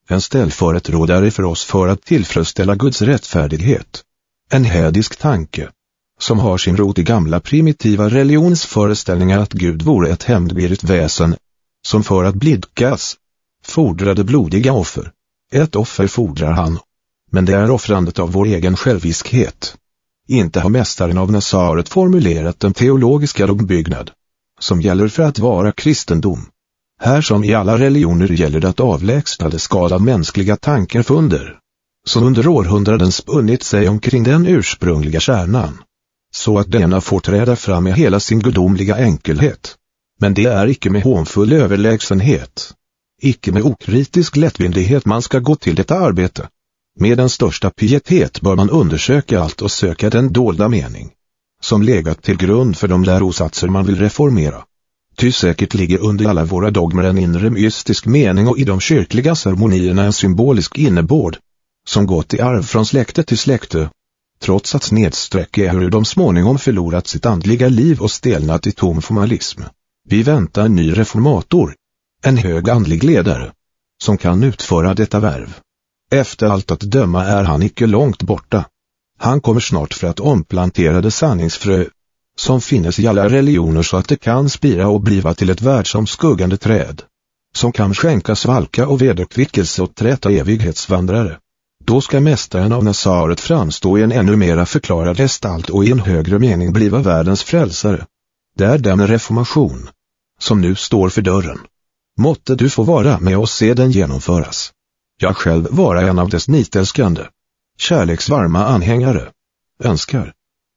En ställföreträdare för oss för att tillfredsställa Guds rättfärdighet. En hädisk tanke, som har sin rot i gamla primitiva religionsföreställningar att Gud vore ett hämndbirigt väsen, som för att blidkas fordrade blodiga offer. Ett offer fordrar han, men det är offrandet av vår egen själviskhet. Inte har mästaren av Nasaret formulerat den teologiska dogbyggnad som gäller för att vara kristendom. Här som i alla religioner gäller det att avlägsna det skadade mänskliga tankefunder, som under århundraden spunnit sig omkring den ursprungliga kärnan, så att denna får träda fram med hela sin gudomliga enkelhet. Men det är icke med hånfull överlägsenhet, icke med okritisk lättvindighet man ska gå till detta arbete. Med den största pietet bör man undersöka allt och söka den dolda mening som legat till grund för de lärosatser man vill reformera. Ty säkert ligger under alla våra dogmer en inre mystisk mening och i de kyrkliga ceremonierna en symbolisk innebörd som gått i arv från släkte till släkte, trots att snedsträck är hur de småningom förlorat sitt andliga liv och stelnat i tom formalism. Vi väntar en ny reformator, en hög andlig ledare, som kan utföra detta värv. Efter allt att döma är han icke långt borta. Han kommer snart för att omplantera det sanningsfrö som finnes i alla religioner så att det kan spira och bliva till ett världsomskuggande träd, som kan skänka svalka och vederkvickelse åt träta evighetsvandrare. Då ska mästaren av Nasaret framstå i en ännu mera förklarad gestalt och i en högre mening bliva världens frälsare. Det är den reformation som nu står för dörren. Måtte du få vara med och se den genomföras. Jag själv vara en av dess nitälskande, kärleksvarma anhängare. Önskar.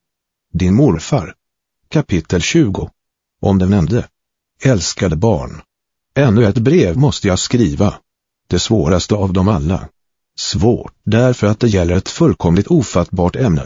Din morfar. Kapitel 20. Om den nämnde. Älskade barn. Ännu ett brev måste jag skriva. Det svåraste av dem alla. Svårt därför att det gäller ett fullkomligt ofattbart ämne.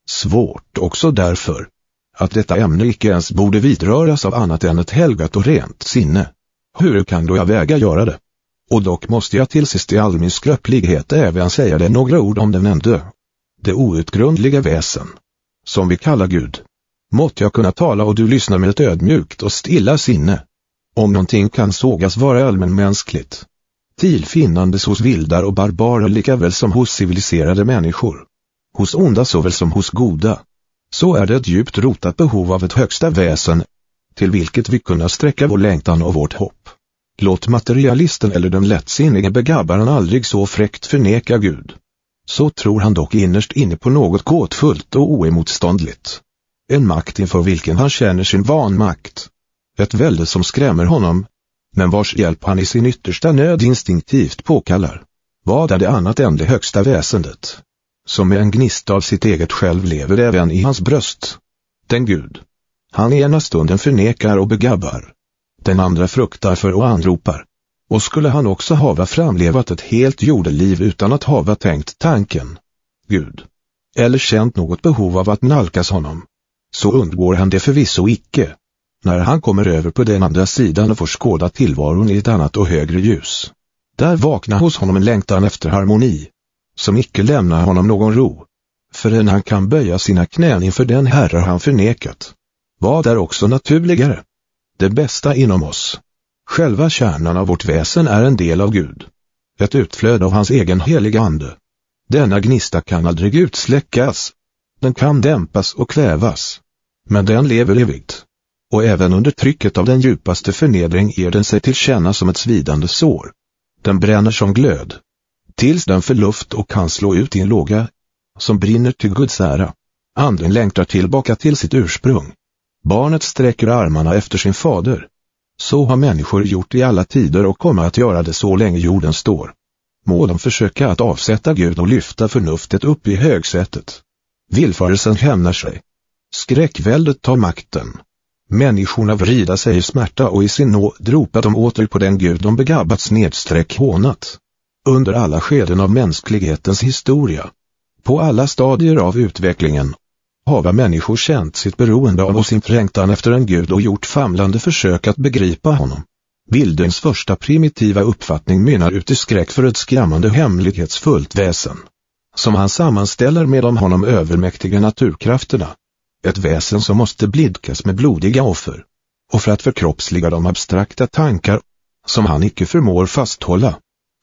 Svårt också därför att detta ämne icke ens borde vidröras av annat än ett helgat och rent sinne. Hur kan då jag väga göra det? Och dock måste jag till sist i all min skröplighet även säga det några ord om den nämnde. Det outgrundliga väsen, som vi kallar Gud. Måtte jag kunna tala och du lyssnar med ett ödmjukt och stilla sinne. Om någonting kan sågas vara allmänmänskligt, tillfinnandes hos vildar och barbarer lika väl som hos civiliserade människor, hos onda såväl som hos goda, så är det ett djupt rotat behov av ett högsta väsen, till vilket vi kunna sträcka vår längtan och vårt hopp. Låt materialisten eller den lättsinnige begabbaren aldrig så fräckt förneka Gud. Så tror han dock innerst inne på något gåtfullt och oemotståndligt. En makt inför vilken han känner sin vanmakt. Ett välde som skrämmer honom, men vars hjälp han i sin yttersta nöd instinktivt påkallar. Vad är det annat än det högsta väsendet, som med en gnista av sitt eget själv lever även i hans bröst? Den Gud han ena stunden förnekar och begabbar, den andra fruktar för och anropar. Och skulle han också hava framlevat ett helt jordeliv utan att hava tänkt tanken Gud, eller känt något behov av att nalkas honom, så undgår han det förvisso icke, när han kommer över på den andra sidan och får skåda tillvaron i ett annat och högre ljus. Där vaknar hos honom en längtan efter harmoni, som icke lämnar honom någon ro, förrän han kan böja sina knän inför den Herre han förnekat. Vad är också naturligare? Det bästa inom oss. Själva kärnan av vårt väsen är en del av Gud. Ett utflöde av hans egen heliga ande. Denna gnista kan aldrig utsläckas. Den kan dämpas och kvävas. Men den lever evigt. Och även under trycket av den djupaste förnedring ger den sig till känna som ett svidande sår. Den bränner som glöd, tills den för luft och kan slå ut i en låga, som brinner till Guds ära. Anden längtar tillbaka till sitt ursprung. Barnet sträcker armarna efter sin fader. Så har människor gjort i alla tider och kommer att göra det så länge jorden står. Må de försöka att avsätta Gud och lyfta förnuftet upp i högsätet. Villfarelsen hämnar sig. Skräckväldet tar makten. Människorna vrida sig i smärta och i sin nåd ropar de åter på den Gud de begabbat snedsträck hånat. Under alla skeden av mänsklighetens historia, på alla stadier av utvecklingen, hava människor känt sitt beroende av och sin trängtan efter en Gud och gjort famlande försök att begripa honom. Bildens första primitiva uppfattning mynnar ut i skräck för ett skrämmande hemlighetsfullt väsen, som han sammanställer med de honom övermäktiga naturkrafterna. Ett väsen som måste blidkas med blodiga offer, och för att förkroppsliga de abstrakta tankar, som han icke förmår fasthålla,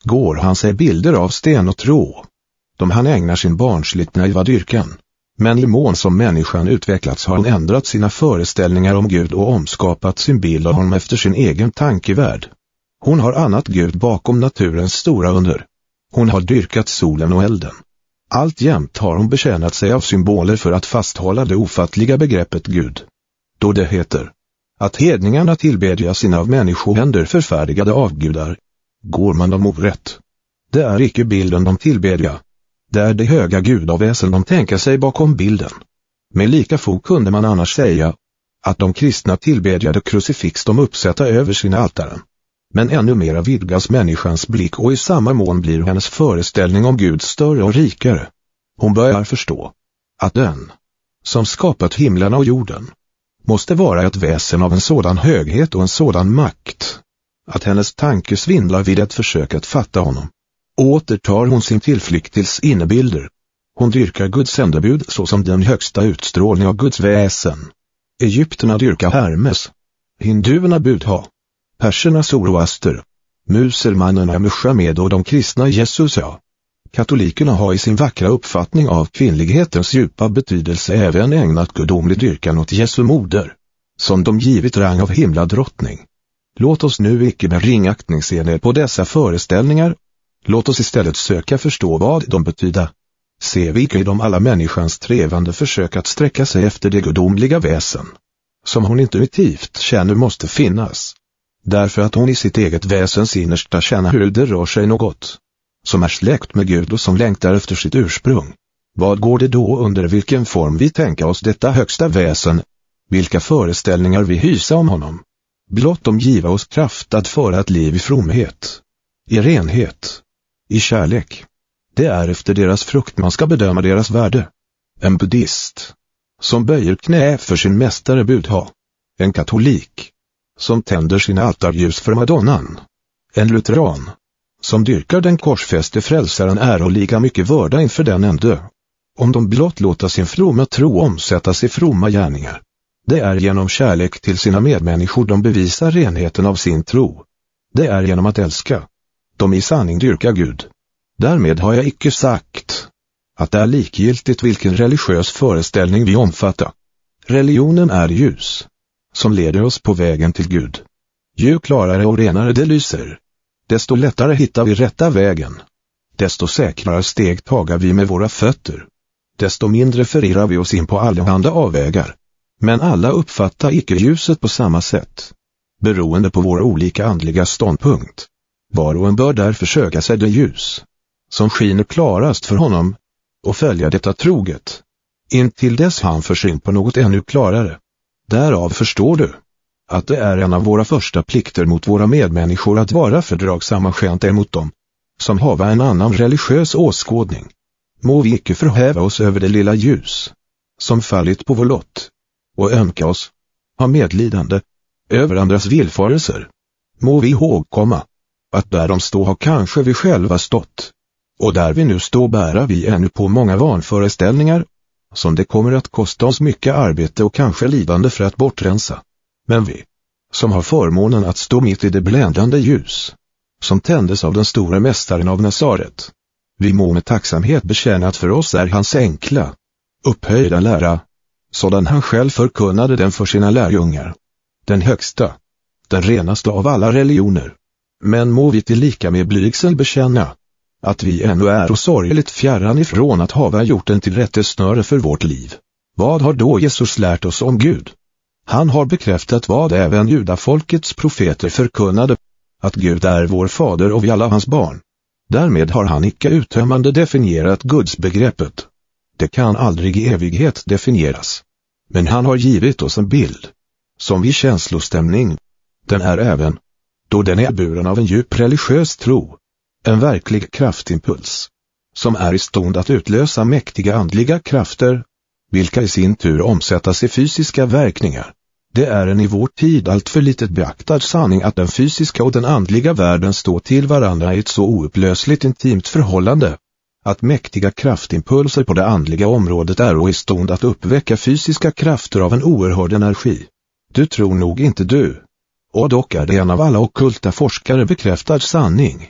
går han sig bilder av sten och trå. Han ägnar sin barnsligt naiva dyrkan. Men i mån som människan utvecklats har hon ändrat sina föreställningar om Gud och omskapat sin bild av honom efter sin egen tankevärld. Hon har annat Gud bakom naturens stora under. Hon har dyrkat solen och elden. Alltjämt har hon betjänat sig av symboler för att fasthålla det ofattliga begreppet Gud. Då det heter att hedningarna tillbedja sina av människohänder förfärdigade avgudar, går man dem orätt. Det är icke bilden de tillbedja. Det är det höga gudaväsen de tänker sig bakom bilden. Med lika fog kunde man annars säga att de kristna tillbedjade krucifix de uppsätta över sina altaren. Men ännu mera vidgas människans blick och i samma mån blir hennes föreställning om Gud större och rikare. Hon börjar förstå att den som skapat himlarna och jorden måste vara ett väsen av en sådan höghet och en sådan makt att hennes tanke svindlar vid ett försök att fatta honom. Återtar hon sin tillflykt till sinnebilder. Hon dyrkar Guds sändebud såsom den högsta utstrålning av Guds väsen. Egypterna dyrkar Hermes. Hinduerna Budha. Perserna Zoroaster. Muselmanerna Muhammed och de kristna Jesus. Katolikerna har i sin vackra uppfattning av kvinnlighetens djupa betydelse även ägnat gudomlig dyrkan åt Jesu moder, som de givit rang av himladrottning. Låt oss nu icke med ringaktning se ner på dessa föreställningar. Låt oss istället söka förstå vad de betyder. Se vi icke i dem alla människans trevande försök att sträcka sig efter det gudomliga väsen, som hon intuitivt känner måste finnas, därför att hon i sitt eget väsens innersta känner hur det rör sig något som är släkt med Gud och som längtar efter sitt ursprung. Vad går det då under vilken form vi tänker oss detta högsta väsen, vilka föreställningar vi hysa om honom? Blott de giva oss kraft att föra ett liv i fromhet, i renhet, i kärlek. Det är efter deras frukt man ska bedöma deras värde. En buddhist som böjer knä för sin mästare Budha. En katolik som tänder sina altarljus för Madonnan. En lutheran som dyrkar den korsfäste frälsaren är och lika mycket vörda inför den ände, om de blott låta sin fromma tro omsättas i fromma gärningar. Det är genom kärlek till sina medmänniskor de bevisar renheten av sin tro. Det är genom att älska de i sanning dyrkar Gud. Därmed har jag icke sagt att det är likgiltigt vilken religiös föreställning vi omfattar. Religionen är ljus som leder oss på vägen till Gud. Ju klarare och renare det lyser, desto lättare hittar vi rätta vägen. Desto säkrare steg tagar vi med våra fötter. Desto mindre förirrar vi oss in på allehanda avvägar. Men alla uppfattar icke ljuset på samma sätt, beroende på våra olika andliga ståndpunkt. Var och en bör därför söka sig det ljus som skiner klarast för honom och följa detta troget, intill dess han försyn på något ännu klarare. Därav förstår du att det är en av våra första plikter mot våra medmänniskor att vara fördragsamma skänt emot dem som hava en annan religiös åskådning. Må vi icke förhäva oss över det lilla ljus som fallit på vår lott och ömka oss, ha medlidande över andras villfarelser. Må vi ihågkomma att där de stå har kanske vi själva stått, och där vi nu står bära vi ännu på många vanföreställningar, som det kommer att kosta oss mycket arbete och kanske lidande för att bortrensa. Men vi, som har förmånen att stå mitt i det bländande ljus, som tändes av den stora mästaren av Nasaret, vi må med tacksamhet bekänna att för oss är hans enkla, upphöjda lära, sådan han själv förkunnade den för sina lärjungar, den högsta, den renaste av alla religioner. Men må vi tillika med blygsel bekänna att vi ännu är och sorgligt fjärran ifrån att hava gjort en till rättesnöre för vårt liv. Vad har då Jesus lärt oss om Gud? Han har bekräftat vad även judafolkets profeter förkunnade, att Gud är vår fader och vi alla hans barn. Därmed har han icke uttömmande definierat Guds begreppet. Det kan aldrig i evighet definieras. Men han har givit oss en bild, som vid känslostämning. Den är även, då den är buren av en djup religiös tro, en verklig kraftimpuls, som är i stånd att utlösa mäktiga andliga krafter, vilka i sin tur omsättas i fysiska verkningar. Det är en i vår tid allt för litet beaktad sanning att den fysiska och den andliga världen står till varandra i ett så oupplösligt intimt förhållande, att mäktiga kraftimpulser på det andliga området är och i stånd att uppväcka fysiska krafter av en oerhörd energi. Du tror nog inte du. Och dock är det en av alla ockulta forskare bekräftad sanning,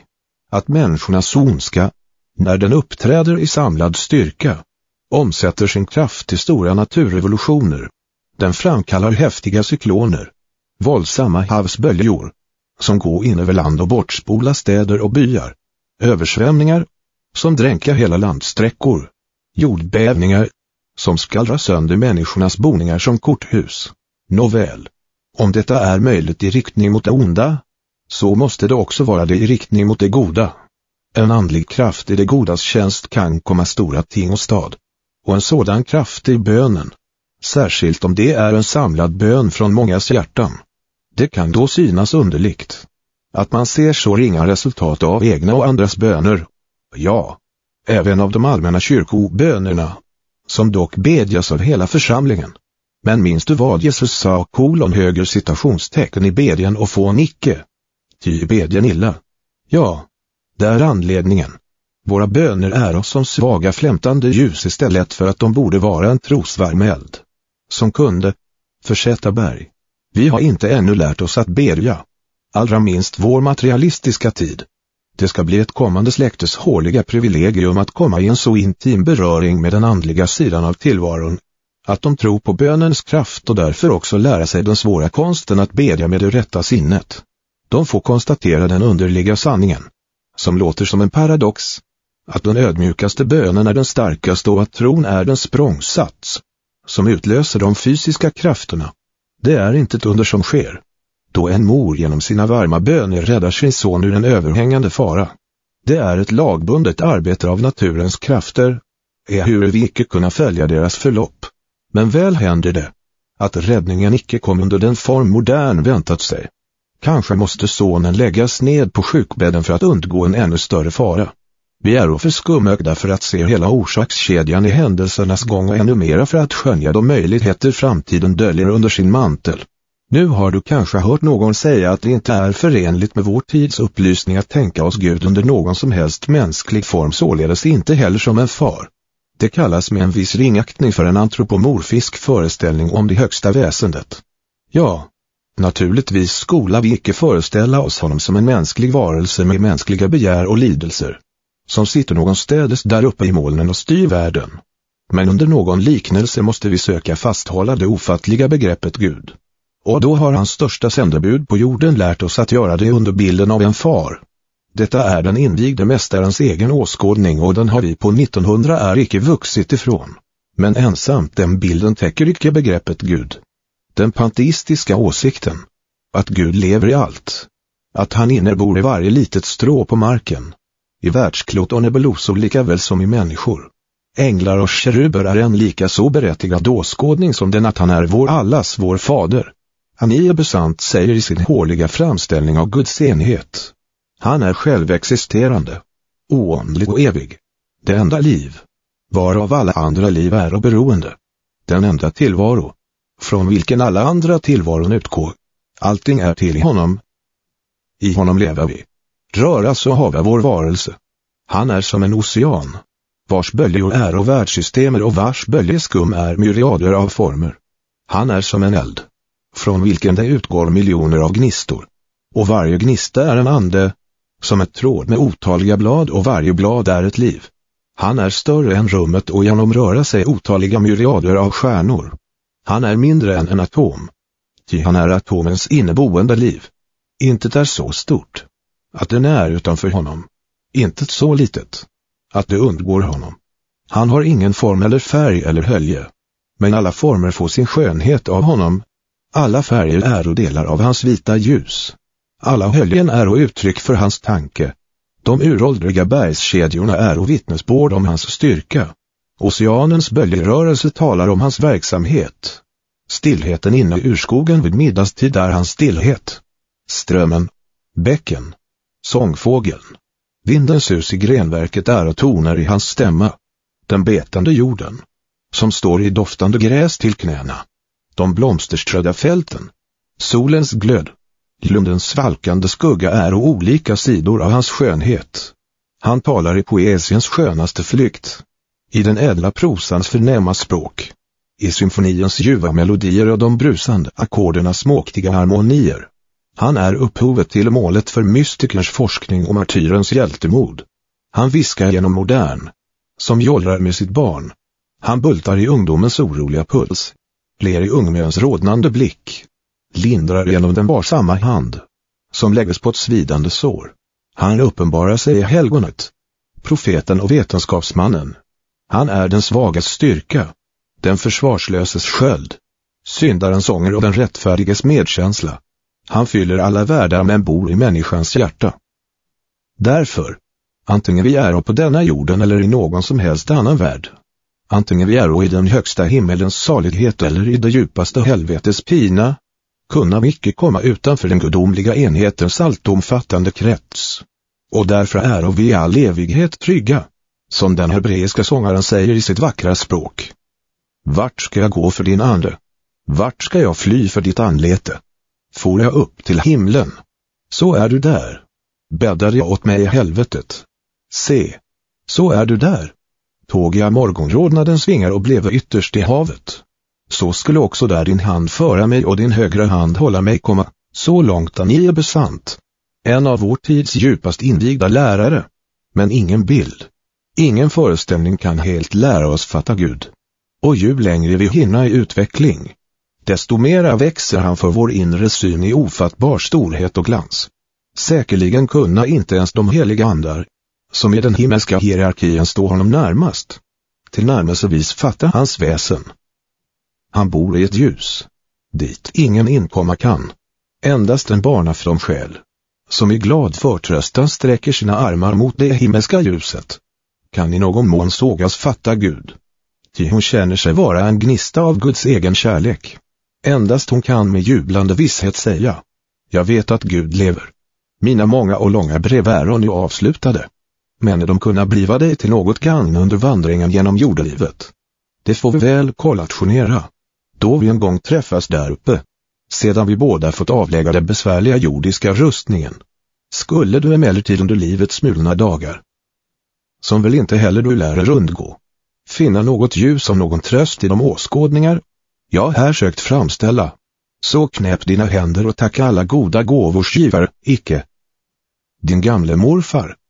att människornas ondska, när den uppträder i samlad styrka, omsätter sin kraft till stora naturrevolutioner. Den framkallar häftiga cykloner, våldsamma havsböljor, som går in över land och bortspolar städer och byar, översvämningar, som dränker hela landsträckor, jordbävningar, som skallrar sönder människornas boningar som korthus. Nåväl, om detta är möjligt i riktning mot det onda, så måste det också vara det i riktning mot det goda. En andlig kraft i det godas tjänst kan komma stora ting och stad, och en sådan kraft i bönen, särskilt om det är en samlad bön från mångas hjärtan. Det kan då synas underligt att man ser så ringa resultat av egna och andras böner, ja, även av de allmänna kyrkobönerna, som dock bedjas av hela församlingen. Men minns du vad Jesus sa höger citationstecken i bedjan och få icke, ty bedjan illa? Ja, det är anledningen. Våra böner är oss som svaga flämtande ljus istället för att de borde vara en trosvarm eld, som kunde försätta berg. Vi har inte ännu lärt oss att bedja, allra minst vår materialistiska tid. Det ska bli ett kommande släktes hårliga privilegium att komma i en så intim beröring med den andliga sidan av tillvaron, att de tror på bönens kraft och därför också lära sig den svåra konsten att bedja med det rätta sinnet. De får konstatera den underliga sanningen, som låter som en paradox, att den ödmjukaste bönen är den starkaste och att tron är den språngsats, som utlöser de fysiska krafterna. Det är inte ett under som sker, då en mor genom sina varma böner räddar sin son ur en överhängande fara. Det är ett lagbundet arbete av naturens krafter, hur vi icke kunna följa deras förlopp. Men väl händer det, att räddningen icke kom under den form modern väntat sig. Kanske måste sonen läggas ned på sjukbädden för att undgå en ännu större fara. Vi är för skummögda för att se hela orsakskedjan i händelsernas gång och ännu mera för att skönja de möjligheter framtiden döljer under sin mantel. Nu har du kanske hört någon säga att det inte är förenligt med vår tids upplysning att tänka oss Gud under någon som helst mänsklig form, således inte heller som en far. Det kallas med en viss ringaktning för en antropomorfisk föreställning om det högsta väsendet. Ja, naturligtvis skola vi icke föreställa oss honom som en mänsklig varelse med mänskliga begär och lidelser, som sitter någonstädes där uppe i molnen och styr världen. Men under någon liknelse måste vi söka fasthålla det ofattliga begreppet Gud. Och då har hans största sändebud på jorden lärt oss att göra det under bilden av en far. Detta är den invigde mästarens egen åskådning och den har vi på 1900 är icke vuxit ifrån. Men ensamt den bilden täcker icke begreppet Gud. Den panteistiska åsikten, att Gud lever i allt, att han innebor i varje litet strå på marken, i världsklot och nebulosor lika väl som i människor. Änglar och keruber är en lika så berättigad åskådning som den att han är vår fader. Anie Besant säger i sin hårliga framställning av Guds enhet. Han är självexisterande, oändlig och evig. Det enda liv, varav alla andra liv är och beroende. Den enda tillvaro, från vilken alla andra tillvaron utgår. Allting är till i honom. I honom lever vi, röras och hava vår varelse. Han är som en ocean, vars böljor är och världssystemer och vars böljeskum är myriader av former. Han är som en eld, från vilken det utgår miljoner av gnistor. Och varje gnista är en ande, som ett tråd med otaliga blad och varje blad är ett liv. Han är större än rummet och genom röra sig otaliga myriader av stjärnor. Han är mindre än en atom, ty han är atomens inneboende liv. Intet är så stort, att den är utanför honom. Intet så litet, att det undgår honom. Han har ingen form eller färg eller hölje, men alla former får sin skönhet av honom. Alla färger är och delar av hans vita ljus. Alla höljen är och uttryck för hans tanke. De uråldriga bergskedjorna är och vittnesbörd om hans styrka. Oceanens böljerörelse talar om hans verksamhet. Stillheten inne i urskogen vid middagstid är hans stillhet. Strömmen, bäcken, sångfågeln, vindens sus i grenverket är och toner i hans stämma. Den betande jorden, som står i doftande gräs till knäna. De blomsterströdda fälten, solens glöd, lundens svalkande skugga är och olika sidor av hans skönhet. Han talar i poesiens skönaste flykt, i den ädla prosans förnäma språk, i symfoniens ljuva melodier och de brusande ackordernas småktiga harmonier. Han är upphovet till målet för mystikerns forskning och martyrens hjältemod. Han viskar genom modern, som jollrar med sitt barn. Han bultar i ungdomens oroliga puls, ler i ungmens rodnande blick, lindrar genom den varsamma hand, som läggs på ett svidande sår. Han uppenbarar sig i helgonet, profeten och vetenskapsmannen. Han är den svagas styrka, den försvarslöses sköld, syndarens ånger och den rättfärdiges medkänsla. Han fyller alla världar men bor i människans hjärta. Därför, antingen vi är på denna jorden eller i någon som helst annan värld, antingen vi är i den högsta himmelens salighet eller i det djupaste helvetes pina, kunna vi icke komma utanför den gudomliga enhetens alltomfattande krets. Och därför är vi i all evighet trygga, som den hebreiska sångaren säger i sitt vackra språk. Vart ska jag gå för din ande? Vart ska jag fly för ditt anlete? For jag upp till himlen, så är du där. Bäddade jag åt mig i helvetet, se, så är du där. Tåg jag morgonrodnadens vingar och blev ytterst i havet, så skulle också där din hand föra mig och din högra hand hålla mig komma, så långt ni är besant. En av vår tids djupast invigda lärare, men ingen bild, ingen föreställning kan helt lära oss fatta Gud. Och ju längre vi hinner i utveckling, desto mera växer han för vår inre syn i ofattbar storhet och glans. Säkerligen kunna inte ens de heliga andar, som i den himmelska hierarkin står honom närmast, tillnärmelsevis fatta hans väsen. Han bor i ett ljus, dit ingen inkomma kan, endast en barnafrom själ, som i glad förtröstan sträcker sina armar mot det himmelska ljuset, kan i någon mån sågas fatta Gud. Ty hon känner sig vara en gnista av Guds egen kärlek. Endast hon kan med jublande visshet säga, jag vet att Gud lever. Mina många och långa brev är nu avslutade. Men de kunna bliva dig till något gagn under vandringen genom jordelivet. Det får vi väl kollationera, då vi en gång träffas där uppe, sedan vi båda fått avlägga den besvärliga jordiska rustningen. Skulle du emellertid under livets mulna dagar, som väl inte heller du lär rundgå, finna något ljus och någon tröst i de åskådningar jag här sökt framställa, så knäpp dina händer och tacka alla goda gåvors givare, icke din gamle morfar,